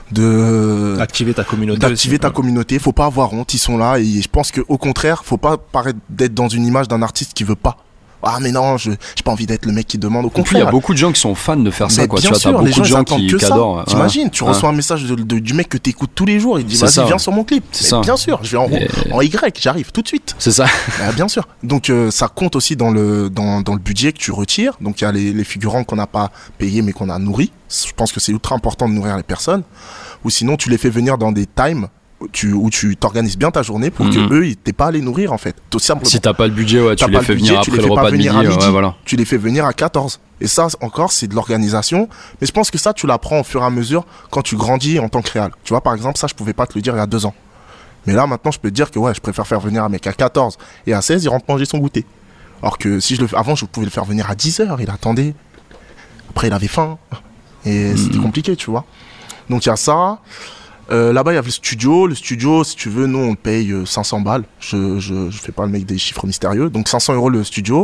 D'activer ta communauté. Communauté. Faut pas avoir honte, ils sont là, et je pense que au contraire, faut pas paraître d'être dans une image d'un artiste qui veut pas. Ah mais non, j'ai pas envie d'être le mec qui demande. Au contraire, il y a beaucoup de gens qui sont fans de faire ça, quoi. Bien sûr, t'as beaucoup de gens qui adorent. T'imagines, tu reçois un message du mec que t'écoutes tous les jours, il te dit vas-y viens sur mon clip. Bien sûr, je vais en Y, j'arrive tout de suite. C'est ça. Bien sûr. Donc ça compte aussi dans le budget que tu retires. Donc il y a les figurants qu'on n'a pas payés mais qu'on a nourris. Je pense que c'est ultra important de nourrir les personnes. Ou sinon tu les fais venir dans des times où tu t'organises bien ta journée pour que eux ils t'aient pas à les nourrir en fait, tout simplement. Si t'as pas le budget, tu les fais venir après le repas de midi, voilà. Tu les fais venir à 14, et ça encore c'est de l'organisation, mais je pense que ça tu l'apprends au fur et à mesure quand tu grandis en tant que réal. Tu vois, par exemple, ça je pouvais pas te le dire il y a 2 ans, mais là maintenant je peux te dire que je préfère faire venir un mec à 14 et à 16 il rentre manger son goûter, alors que si avant je pouvais le faire venir à 10h, il attendait, après il avait faim et c'était compliqué, tu vois. Donc il y a ça. Là-bas il y a le studio, si tu veux, nous on paye 500 balles, je fais pas le mec des chiffres mystérieux, donc 500 € le studio.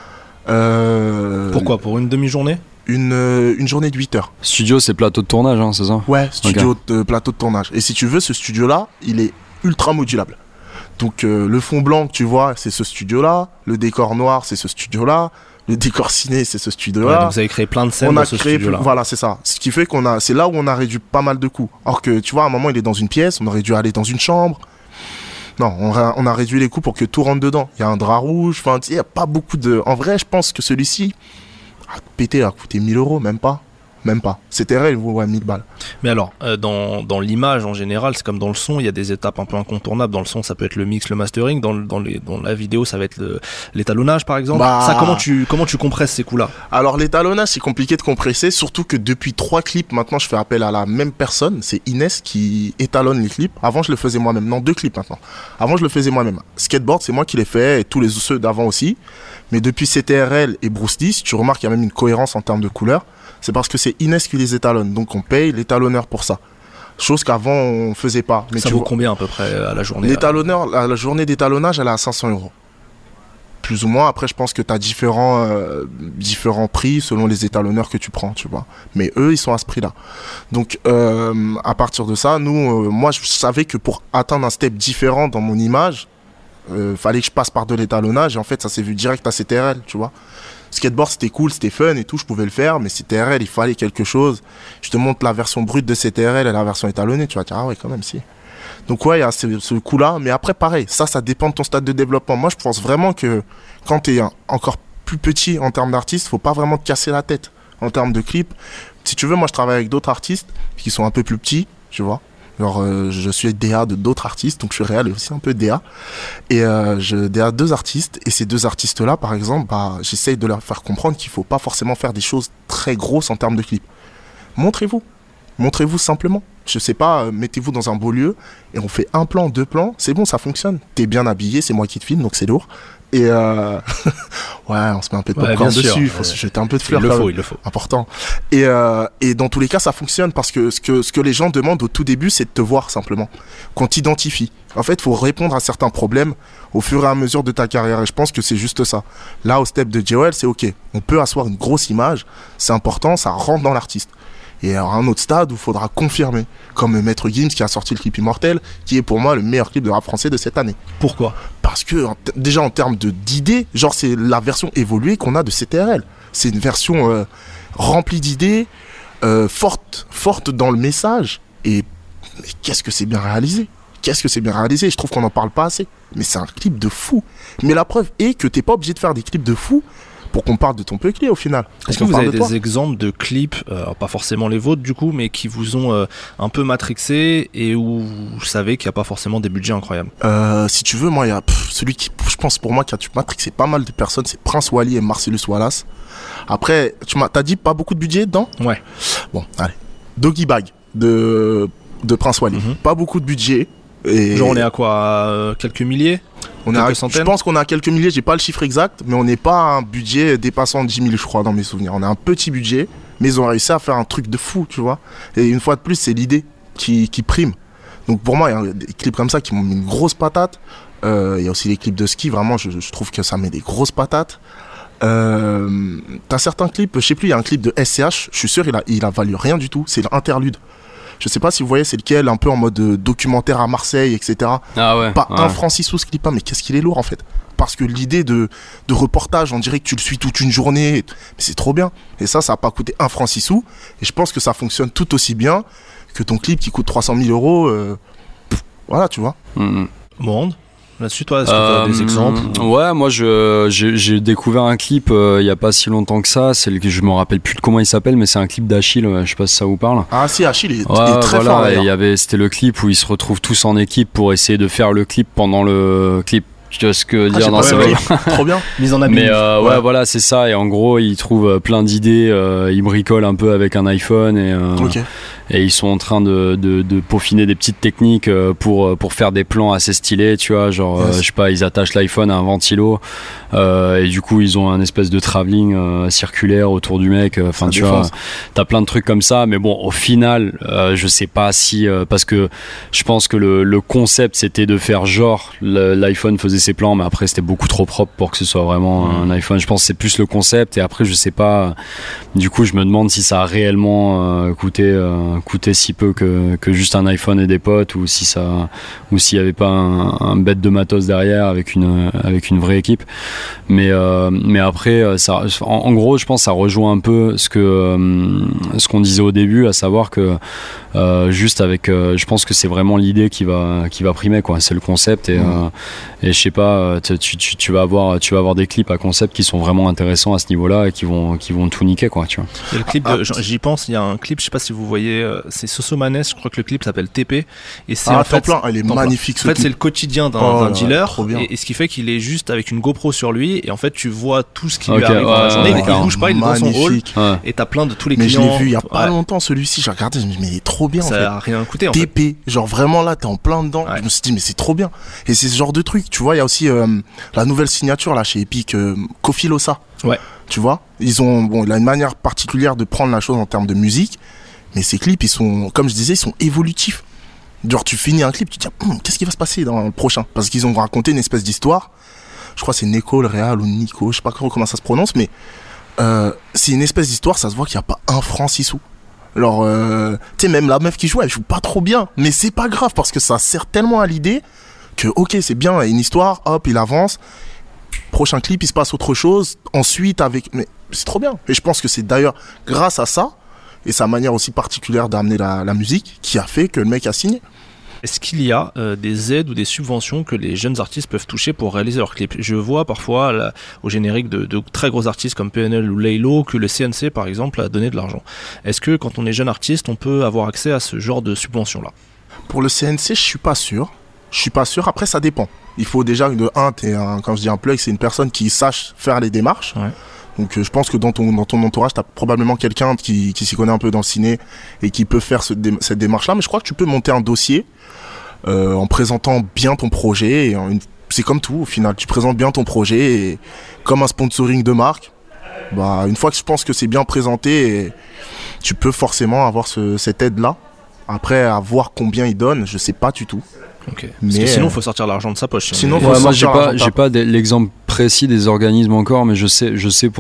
Pourquoi? Pour une demi-journée? Une journée de 8 heures. Studio, c'est plateau de tournage, hein, c'est ça? Ouais, studio, plateau de tournage. Et si tu veux, ce studio-là, il est ultra modulable. Donc le fond blanc que tu vois, c'est ce studio-là, le décor noir, c'est ce studio-là, le décor ciné, c'est ce studio-là. Donc vous avez créé plein de scènes dans ce studio-là. Voilà, c'est ça. Ce qui fait c'est là où on a réduit pas mal de coûts. Alors que tu vois, à un moment, il est dans une pièce, on aurait dû aller dans une chambre. Non, on a réduit les coûts pour que tout rentre dedans. Il y a un drap rouge, enfin, il y a pas beaucoup de... En vrai, je pense que celui-ci a coûté 1000 €, même pas. Même pas. CTRL, il vaut 1000 balles. Mais alors, dans l'image en général, c'est comme dans le son, il y a des étapes un peu incontournables. Dans le son, ça peut être le mix, le mastering. Dans la vidéo, ça va être l'étalonnage, par exemple. Ça, comment tu compresses ces coups-là? Alors, l'étalonnage, c'est compliqué de compresser, surtout que depuis 3 clips, maintenant, je fais appel à la même personne. C'est Inès qui étalonne les clips. Avant, je le faisais moi-même. Non, 2 clips maintenant. Avant, je le faisais moi-même. Skateboard, c'est moi qui l'ai fait, et tous ceux d'avant aussi. Mais depuis CTRL et Bruce Lee, si tu remarques qu'il y a même une cohérence en termes de couleurs, c'est parce que c'est Inès qui les étalonne. Donc on paye l'étalonneur pour ça. Chose qu'avant on faisait pas. Mais ça vaut combien à peu près à la journée? L'étalonneur, la journée d'étalonnage, elle est à 500 €. Plus ou moins. Après, je pense que tu as différents prix selon les étalonneurs que tu prends, tu vois. Mais eux, ils sont à ce prix-là. Donc, à partir de ça, moi, je savais que pour atteindre un step différent dans mon image, fallait que je passe par de l'étalonnage. Et en fait, ça s'est vu direct à CTRL, tu vois. Skateboard, c'était cool, c'était fun et tout, je pouvais le faire, mais CTRL, il fallait quelque chose. Je te montre la version brute de CTRL et la version étalonnée, tu vas dire, ah ouais, quand même, si. Donc ouais, il y a ce coup-là, mais après, pareil, ça dépend de ton stade de développement. Moi, je pense vraiment que quand tu es encore plus petit en termes d'artiste, faut pas vraiment te casser la tête en termes de clips. Si tu veux, moi, je travaille avec d'autres artistes qui sont un peu plus petits, tu vois. Genre, je suis DA de d'autres artistes, donc je suis réel et aussi un peu DA. Et je DA 2 artistes, et ces 2 artistes-là, par exemple, j'essaye de leur faire comprendre qu'il faut pas forcément faire des choses très grosses en termes de clips. Montrez-vous simplement. Je sais pas, mettez-vous dans un beau lieu, et on fait 1 plan, 2 plans, c'est bon, ça fonctionne. T'es bien habillé, c'est moi qui te filme, donc c'est lourd. Et ouais, on se met un peu de popcorn dessus, il faut se jeter un peu de fleurs. Il le faut. Important. Et dans tous les cas, ça fonctionne parce que ce que les gens demandent au tout début, c'est de te voir simplement, qu'on t'identifie. En fait, il faut répondre à certains problèmes au fur et à mesure de ta carrière. Et je pense que c'est juste ça. Là, au step de JOL, c'est OK. On peut asseoir une grosse image, c'est important, ça rentre dans l'artiste. Et à un autre stade où il faudra confirmer, comme Maître Gims qui a sorti le clip Immortel, qui est pour moi le meilleur clip de rap français de cette année. Pourquoi? Parce que déjà en termes d'idées, genre c'est la version évoluée qu'on a de CTRL. C'est une version remplie d'idées, forte dans le message. Mais qu'est-ce que c'est bien réalisé? Je trouve qu'on n'en parle pas assez. Mais c'est un clip de fou. Mais la preuve est que t'es pas obligé de faire des clips de fou pour qu'on parle de ton petit au final. Est-ce que vous avez des exemples de clips, pas forcément les vôtres du coup, mais qui vous ont un peu matrixé et où vous savez qu'il n'y a pas forcément des budgets incroyables? Si tu veux, moi, il y a celui qui, je pense pour moi, qui a matrixé pas mal de personnes, c'est Prince Wally et Marcellus Wallace. Après, t'as dit pas beaucoup de budget dedans? Ouais. Bon, allez. Doggy Bag de Prince Wally. Pas beaucoup de budget. Et genre on est à quoi, quelques milliers? Je pense qu'on a quelques milliers, j'ai pas le chiffre exact, mais on n'est pas à un budget dépassant 10 000, je crois, dans mes souvenirs. On a un petit budget, mais ils ont réussi à faire un truc de fou, tu vois. Et une fois de plus, c'est l'idée qui prime. Donc pour moi, il y a des clips comme ça qui m'ont mis une grosse patate. Il y a aussi les clips de ski, vraiment, je trouve que ça met des grosses patates. T'as certains clips, je sais plus, il y a un clip de SCH, je suis sûr, il a valu rien du tout, c'est l'interlude. Je sais pas si vous voyez, c'est lequel, un peu en mode documentaire à Marseille, etc. Ah ouais. Pas un franc 6 sous ce clip, mais qu'est-ce qu'il est lourd en fait. Parce que l'idée de reportage, on dirait que tu le suis toute une journée, mais c'est trop bien. Et ça a pas coûté 1 franc 6 sous. Et je pense que ça fonctionne tout aussi bien que ton clip qui coûte 300 000 €. Voilà, tu vois. Monde. Là-dessus, toi, est-ce que tu as des exemples? Ouais, moi j'ai découvert un clip il y a pas si longtemps que ça. Je me rappelle plus de comment il s'appelle, mais c'est un clip d'Achille. Je sais pas si ça vous parle. Ah si, Achille est très fort. C'était le clip où ils se retrouvent tous en équipe pour essayer de faire le clip pendant le clip. Tu vois ce que dire dans trop bien. Mise en abîme. Mais ouais, voilà, c'est ça. Et en gros, ils trouvent plein d'idées. Ils bricolent un peu avec un iPhone et ils sont en train de peaufiner des petites techniques pour faire des plans assez stylés, tu vois, genre je sais pas, ils attachent l'iPhone à un ventilo et du coup ils ont un espèce de travelling circulaire autour du mec, enfin tu vois, t'as plein de trucs comme ça, mais bon, au final je sais pas si parce que je pense que le concept c'était de faire genre l'iPhone faisait ses plans, mais après c'était beaucoup trop propre pour que ce soit vraiment un iPhone. Je pense que c'est plus le concept, et après je sais pas, du coup je me demande si ça a réellement coûté coûtait si peu que juste un iPhone et des potes, ou s'il y avait pas un bête de matos derrière avec une vraie équipe. Mais après, en gros, je pense que ça rejoint un peu ce qu'on disait au début, à savoir que juste avec, je pense que c'est vraiment l'idée qui va primer, quoi. C'est le concept, et je sais pas, tu vas avoir des clips à concept qui sont vraiment intéressants à ce niveau-là et qui vont tout niquer, quoi, tu vois. Et le clip, j'y pense, il y a un clip, je sais pas si vous voyez, c'est Sosomanes, je crois que le clip s'appelle TP, et c'est en fait, elle est magnifique. En fait, c'est le quotidien d'un dealer, ouais, et ce qui fait qu'il est juste avec une GoPro sur lui, et en fait, tu vois tout ce qui lui arrive dans la journée, il bouge pas, il est dans son hall, et t'as plein de tous les clients. Mais je l'ai vu il y a pas longtemps, celui-ci, j'ai regardé, je me suis dit, mais il est trop bien. Ça a rien coûté, en fait. TP, genre vraiment là, t'es en plein dedans. Je me suis dit, mais c'est trop bien. Et c'est ce genre de truc, tu vois, il y a aussi la nouvelle signature là chez Epic, Kofi Losa. Ouais. Tu vois, il a une manière particulière de prendre la chose en termes de musique, mais ces clips, ils sont, comme je disais, ils sont évolutifs. Genre, tu finis un clip, tu te dis, qu'est-ce qui va se passer dans le prochain? Parce qu'ils ont raconté une espèce d'histoire. Je crois que c'est Neko le Real ou Nico, je sais pas comment ça se prononce, mais c'est une espèce d'histoire, ça se voit qu'il n'y a pas un franc 6 sous. Alors, tu sais, même la meuf qui joue, elle joue pas trop bien, mais c'est pas grave parce que ça sert tellement à l'idée que, ok, c'est bien, une histoire, hop, il avance. Prochain clip, il se passe autre chose. Ensuite, mais c'est trop bien. Et je pense que c'est d'ailleurs grâce à ça et sa manière aussi particulière d'amener la musique qui a fait que le mec a signé. Est-ce qu'il y a des aides ou des subventions que les jeunes artistes peuvent toucher pour réaliser leurs clips? Je vois parfois au générique de très gros artistes comme PNL ou Laylo que le CNC par exemple a donné de l'argent. Est-ce que quand on est jeune artiste, on peut avoir accès à ce genre de subventions-là? Pour le CNC, je suis pas sûr. Après, ça dépend. Il faut déjà quand je dis un plug, c'est une personne qui sache faire les démarches. Ouais. Donc je pense que dans ton entourage, tu as probablement quelqu'un qui s'y connaît un peu dans le ciné et qui peut faire cette démarche-là. Mais je crois que tu peux monter un dossier en présentant bien ton projet. C'est comme tout, au final. Tu présentes bien ton projet et comme un sponsoring de marque. Une fois que je pense que c'est bien présenté, tu peux forcément avoir cette aide-là. Après, à voir combien il donne, je sais pas du tout. Okay. Parce que sinon, il faut sortir l'argent de sa poche. Sinon, moi, j'ai pas l'exemple précis des organismes encore, mais je sais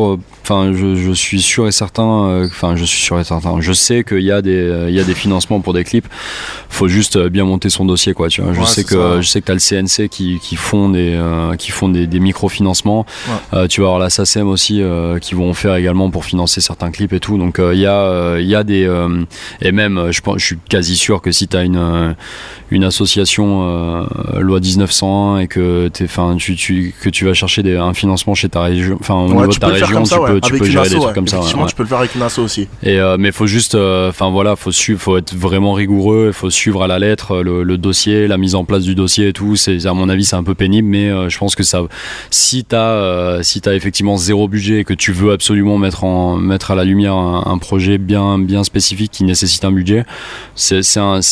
je suis sûr et certain, je sais qu'il y a des financements pour des clips. Faut juste bien monter son dossier, quoi. Tu vois. Je sais que t'as le CNC qui font des microfinancements. Ouais. Tu vas avoir la SACEM aussi qui vont faire également pour financer certains clips et tout. Donc il y a des et même je suis quasi sûr que si t'as une association loi 1901 et que tu vas chercher un financement chez ta région, au niveau de ta région, tu peux gérer des trucs comme ça. Effectivement, tu peux le faire avec une asso aussi. Mais faut juste, faut être vraiment rigoureux, il faut suivre à la lettre le dossier, la mise en place du dossier et tout. À mon avis, c'est un peu pénible, mais je pense que si t'as effectivement zéro budget et que tu veux absolument mettre à la lumière un projet bien spécifique qui nécessite un budget, c'est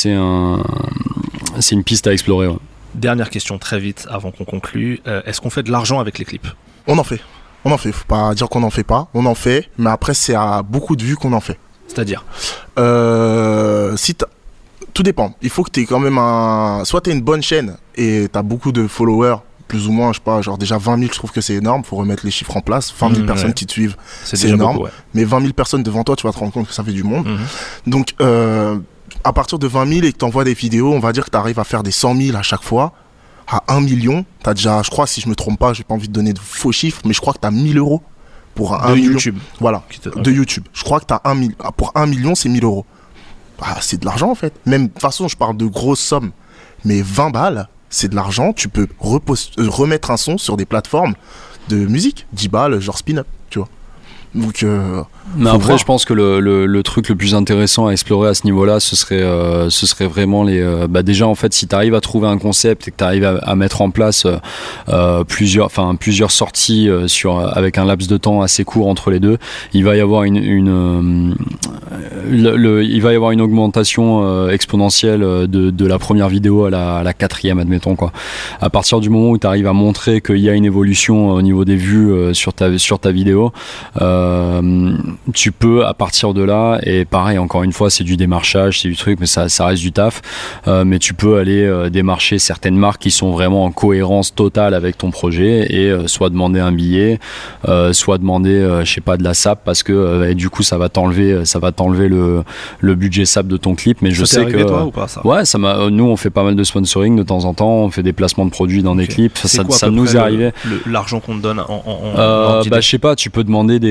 une piste à explorer. Ouais. Dernière question très vite avant qu'on conclue. Est-ce qu'on fait de l'argent avec les clips? On en fait. Faut pas dire qu'on en fait pas. On en fait, mais après c'est à beaucoup de vues qu'on en fait. C'est-à-dire tout dépend. Il faut que t'aies quand même soit t'es une bonne chaîne et t'as beaucoup de followers, plus ou moins, je sais pas, genre déjà 20 000, je trouve que c'est énorme. Faut remettre les chiffres en place. 20 000 personnes qui te suivent, c'est énorme. Beaucoup, ouais. Mais 20 000 personnes devant toi, tu vas te rendre compte que ça fait du monde. Donc à partir de 20 000 et que tu envoies des vidéos, on va dire que tu arrives à faire des 100 000 à chaque fois. À 1 million, tu as déjà, je crois, si je me trompe pas, j'ai pas envie de donner de faux chiffres, mais je crois que tu as 1 000 euros pour un million. YouTube. Voilà, de YouTube. Je crois que tu as pour 1 million, c'est 1 000 euros. C'est de l'argent en fait. Même, de toute façon, je parle de grosses sommes, mais 20 balles, c'est de l'argent. Tu peux remettre un son sur des plateformes de musique. 10 balles, genre spin-up, tu vois. Donc, mais après, je pense que le truc le plus intéressant à explorer à ce niveau-là, ce serait vraiment déjà en fait, si tu arrives à trouver un concept et que tu arrives à mettre en place plusieurs sorties avec un laps de temps assez court entre les deux, il va y avoir une augmentation exponentielle de la première vidéo à la quatrième, admettons, quoi. À partir du moment où tu arrives à montrer qu'il y a une évolution au niveau des vues sur ta vidéo, tu peux à partir de là, et pareil encore une fois c'est du démarchage, c'est du truc, mais ça reste du taf, mais tu peux aller démarcher certaines marques qui sont vraiment en cohérence totale avec ton projet et soit demander un billet, soit demander je sais pas de la SAP parce que et du coup ça va t'enlever le budget SAP de ton clip. Mais je sais que toi, ou pas, ça ouais, nous on fait pas mal de sponsoring de temps en temps, on fait des placements de produits dans des clips, ça nous est arrivé. L'argent qu'on te donne je sais pas, tu peux demander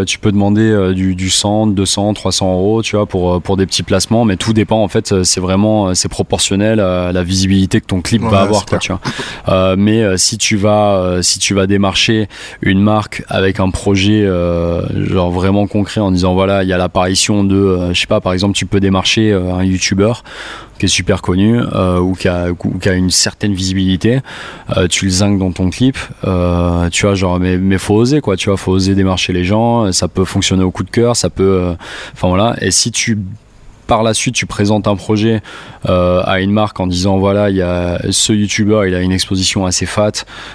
du 100, 200, 300 euros, tu vois, pour des petits placements, mais tout dépend en fait, c'est proportionnel à la visibilité que ton clip va avoir, quoi, tu vois. Mais si tu vas démarcher une marque avec un projet genre vraiment concret en disant voilà, il y a l'apparition de je sais pas, par exemple tu peux démarcher un youtubeur qui est super connu ou qui a une certaine visibilité, tu le zingues dans ton clip, tu vois, genre mais faut oser, quoi, tu vois, faut oser démarcher les gens, ça peut fonctionner au coup de cœur, ça peut enfin voilà. Et si tu par la suite tu présentes un projet à une marque en disant voilà, il y a ce youtubeur, il a une exposition assez fat,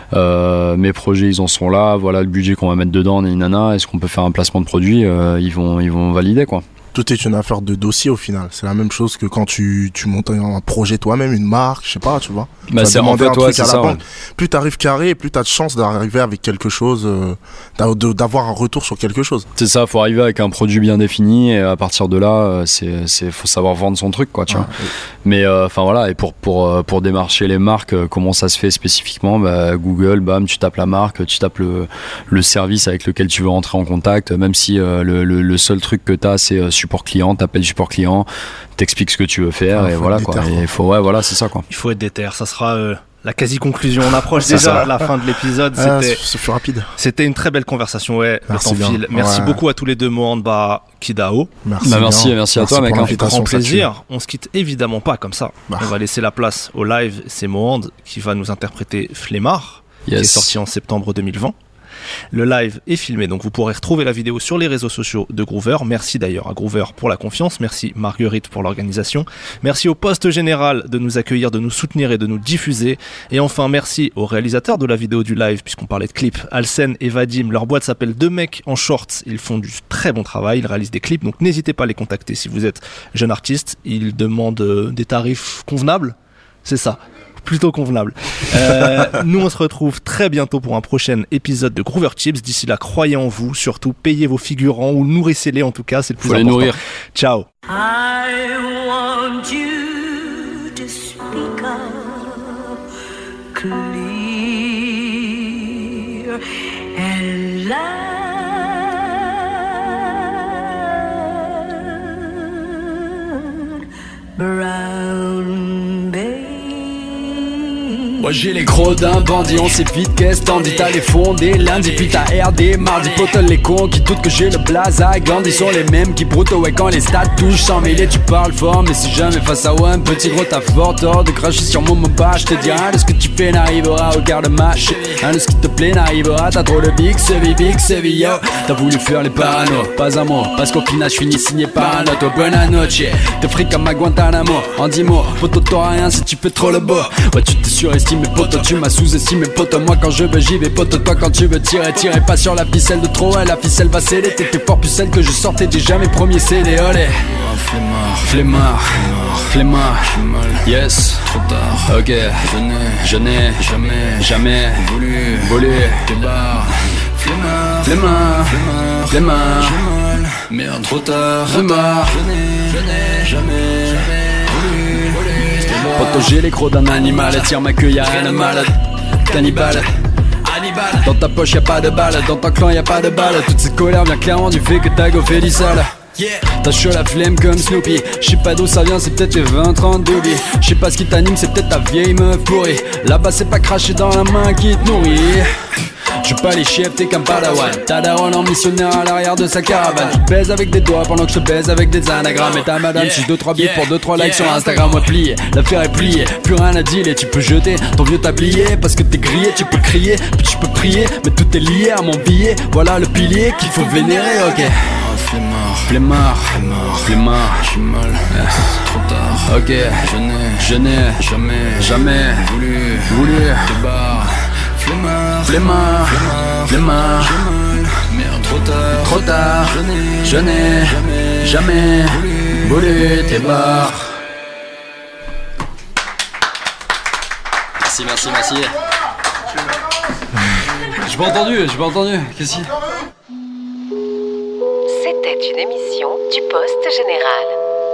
mes projets ils en sont là, voilà le budget qu'on va mettre dedans, nana, est-ce qu'on peut faire un placement de produit, ils vont valider, quoi. Tout est une affaire de dossier au final. C'est la même chose que quand tu montes un projet toi-même, une marque, je sais pas, tu vois. Bah c'est en fait, c'est ça. Ouais. Plus t'arrives carré, plus t'as de chance d'arriver avec quelque chose, d'avoir un retour sur quelque chose. C'est ça, faut arriver avec un produit bien défini et à partir de là, faut savoir vendre son truc, quoi, tu vois. Oui. Mais enfin voilà, et pour démarcher les marques, comment ça se fait spécifiquement? Bah, Google, bam, tu tapes la marque, tu tapes le service avec lequel tu veux entrer en contact, même si le seul truc que t'as c'est support client, t'appelles support client, t'expliques ce que tu veux faire, et voilà, quoi. Et voilà, c'est ça, quoi. Il faut être déter, ça sera la quasi-conclusion. On approche déjà à la fin de l'épisode. C'est plus rapide. C'était une très belle conversation, ouais. Merci bien. Merci beaucoup à tous les deux, Mohand, Kidao. Merci à toi, mec. Avec grand plaisir. On se quitte évidemment pas comme ça. On va laisser la place au live. C'est Mohand qui va nous interpréter Flemmard, qui est sorti en septembre 2020. Le live est filmé, donc vous pourrez retrouver la vidéo sur les réseaux sociaux de Groover. Merci d'ailleurs à Groover pour la confiance, merci Marguerite pour l'organisation, merci au poste général de nous accueillir, de nous soutenir et de nous diffuser, et enfin merci aux réalisateurs de la vidéo du live, puisqu'on parlait de clips, Alsen et Vadim. Leur boîte s'appelle Deux Mecs en Shorts, ils font du très bon travail, ils réalisent des clips, donc n'hésitez pas à les contacter si vous êtes jeune artiste. Ils demandent des tarifs convenables, c'est ça, plutôt convenable. Nous on se retrouve très bientôt pour un prochain épisode de Groover Chips. D'ici là, croyez en vous, surtout payez vos figurants ou nourrissez-les, en tout cas, c'est le plus important. Nourrir. Ciao. I want you to speak up clear and loud. Brown baby. Moi j'ai les gros d'un bandit, on sait vite qu'est-ce t'en dis. T'as les fondés lundi, puis t'as RD mardi. Pote les cons qui doutent que j'ai le blaze à Gandhi sont les mêmes qui broutent, ouais, quand les stats touchent 100 000 et tu parles fort. Mais si jamais face à un petit gros t'as fort tort de cracher sur mon mobile, je te dis rien de ce que tu fais n'arrivera au quart de match. Rien de ce qui te plaît n'arrivera, t'as trop le big sevi yo. T'as voulu faire les parano, pas un mot, parce qu'au final je finis signé par un autre. Buena noche, te fric à ma Guantanamo. En 10 mots, poto t'auras rien si tu fais trop le beau. Ouais, tu te surestimes, poto, tu m'as sous-estimé, poto. Moi quand je veux j'y vais, poto. Toi quand tu veux tirer pas sur la ficelle de trop, ouais, la ficelle va céder. T'étais fort plus celle que je sortais déjà mes premiers CD, olé. Flemmard, yes, trop tard, ok, je n'ai jamais voulu te barre. Flemmard, merde, trop tard, je n'ai jamais voulu. Poto, j'ai les crocs d'un animal, tire ma queue, y'a rien de malade. Cannibale, dans ta poche y'a pas de balle, dans ton clan y'a pas de balle. Toute cette colère vient clairement du fait que t'as goffé du sale. T'as chaud la flemme comme Snoopy. J'sais pas d'où ça vient, c'est peut-être les 20-30 d'Obi. J'sais pas ce qui t'anime, c'est peut-être ta vieille meuf pourrie. Là-bas c'est pas cracher dans la main qui te nourrit. Je pas les chefs, t'es qu'un padawan. T'as daron en missionnaire à l'arrière de sa caravane. Tu te baises avec des doigts pendant que je te baise avec des anagrammes. Et ta madame suce 2-3 billets pour 2-3 likes sur Instagram. Moi plié, l'affaire est pliée, plus rien à dire. Et tu peux jeter ton vieux tablier parce que t'es grillé. Tu peux crier, puis tu peux prier, mais tout est lié à mon billet. Voilà le pilier qu'il faut vénérer, ok. Flemmard, j'ai mal, trop tard, ok. Je n'ai jamais voulu te barre. Flemmard, merde, Trop tard, je n'ai jamais voulu tes barres. Merci. J'ai pas entendu. Qu'est-ce qu'il y a ? C'était une émission du Poste Général.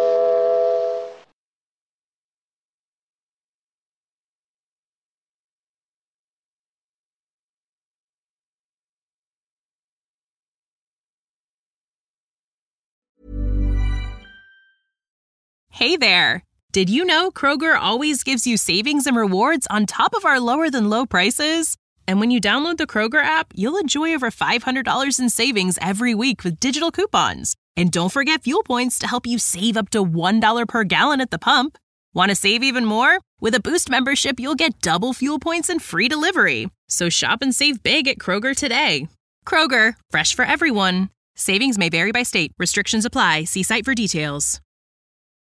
Hey there! Did you know Kroger always gives you savings and rewards on top of our lower-than-low prices? And when you download the Kroger app, you'll enjoy over $500 in savings every week with digital coupons. And don't forget fuel points to help you save up to $1 per gallon at the pump. Want to save even more? With a Boost membership, you'll get double fuel points and free delivery. So shop and save big at Kroger today. Kroger, fresh for everyone. Savings may vary by state. Restrictions apply. See site for details.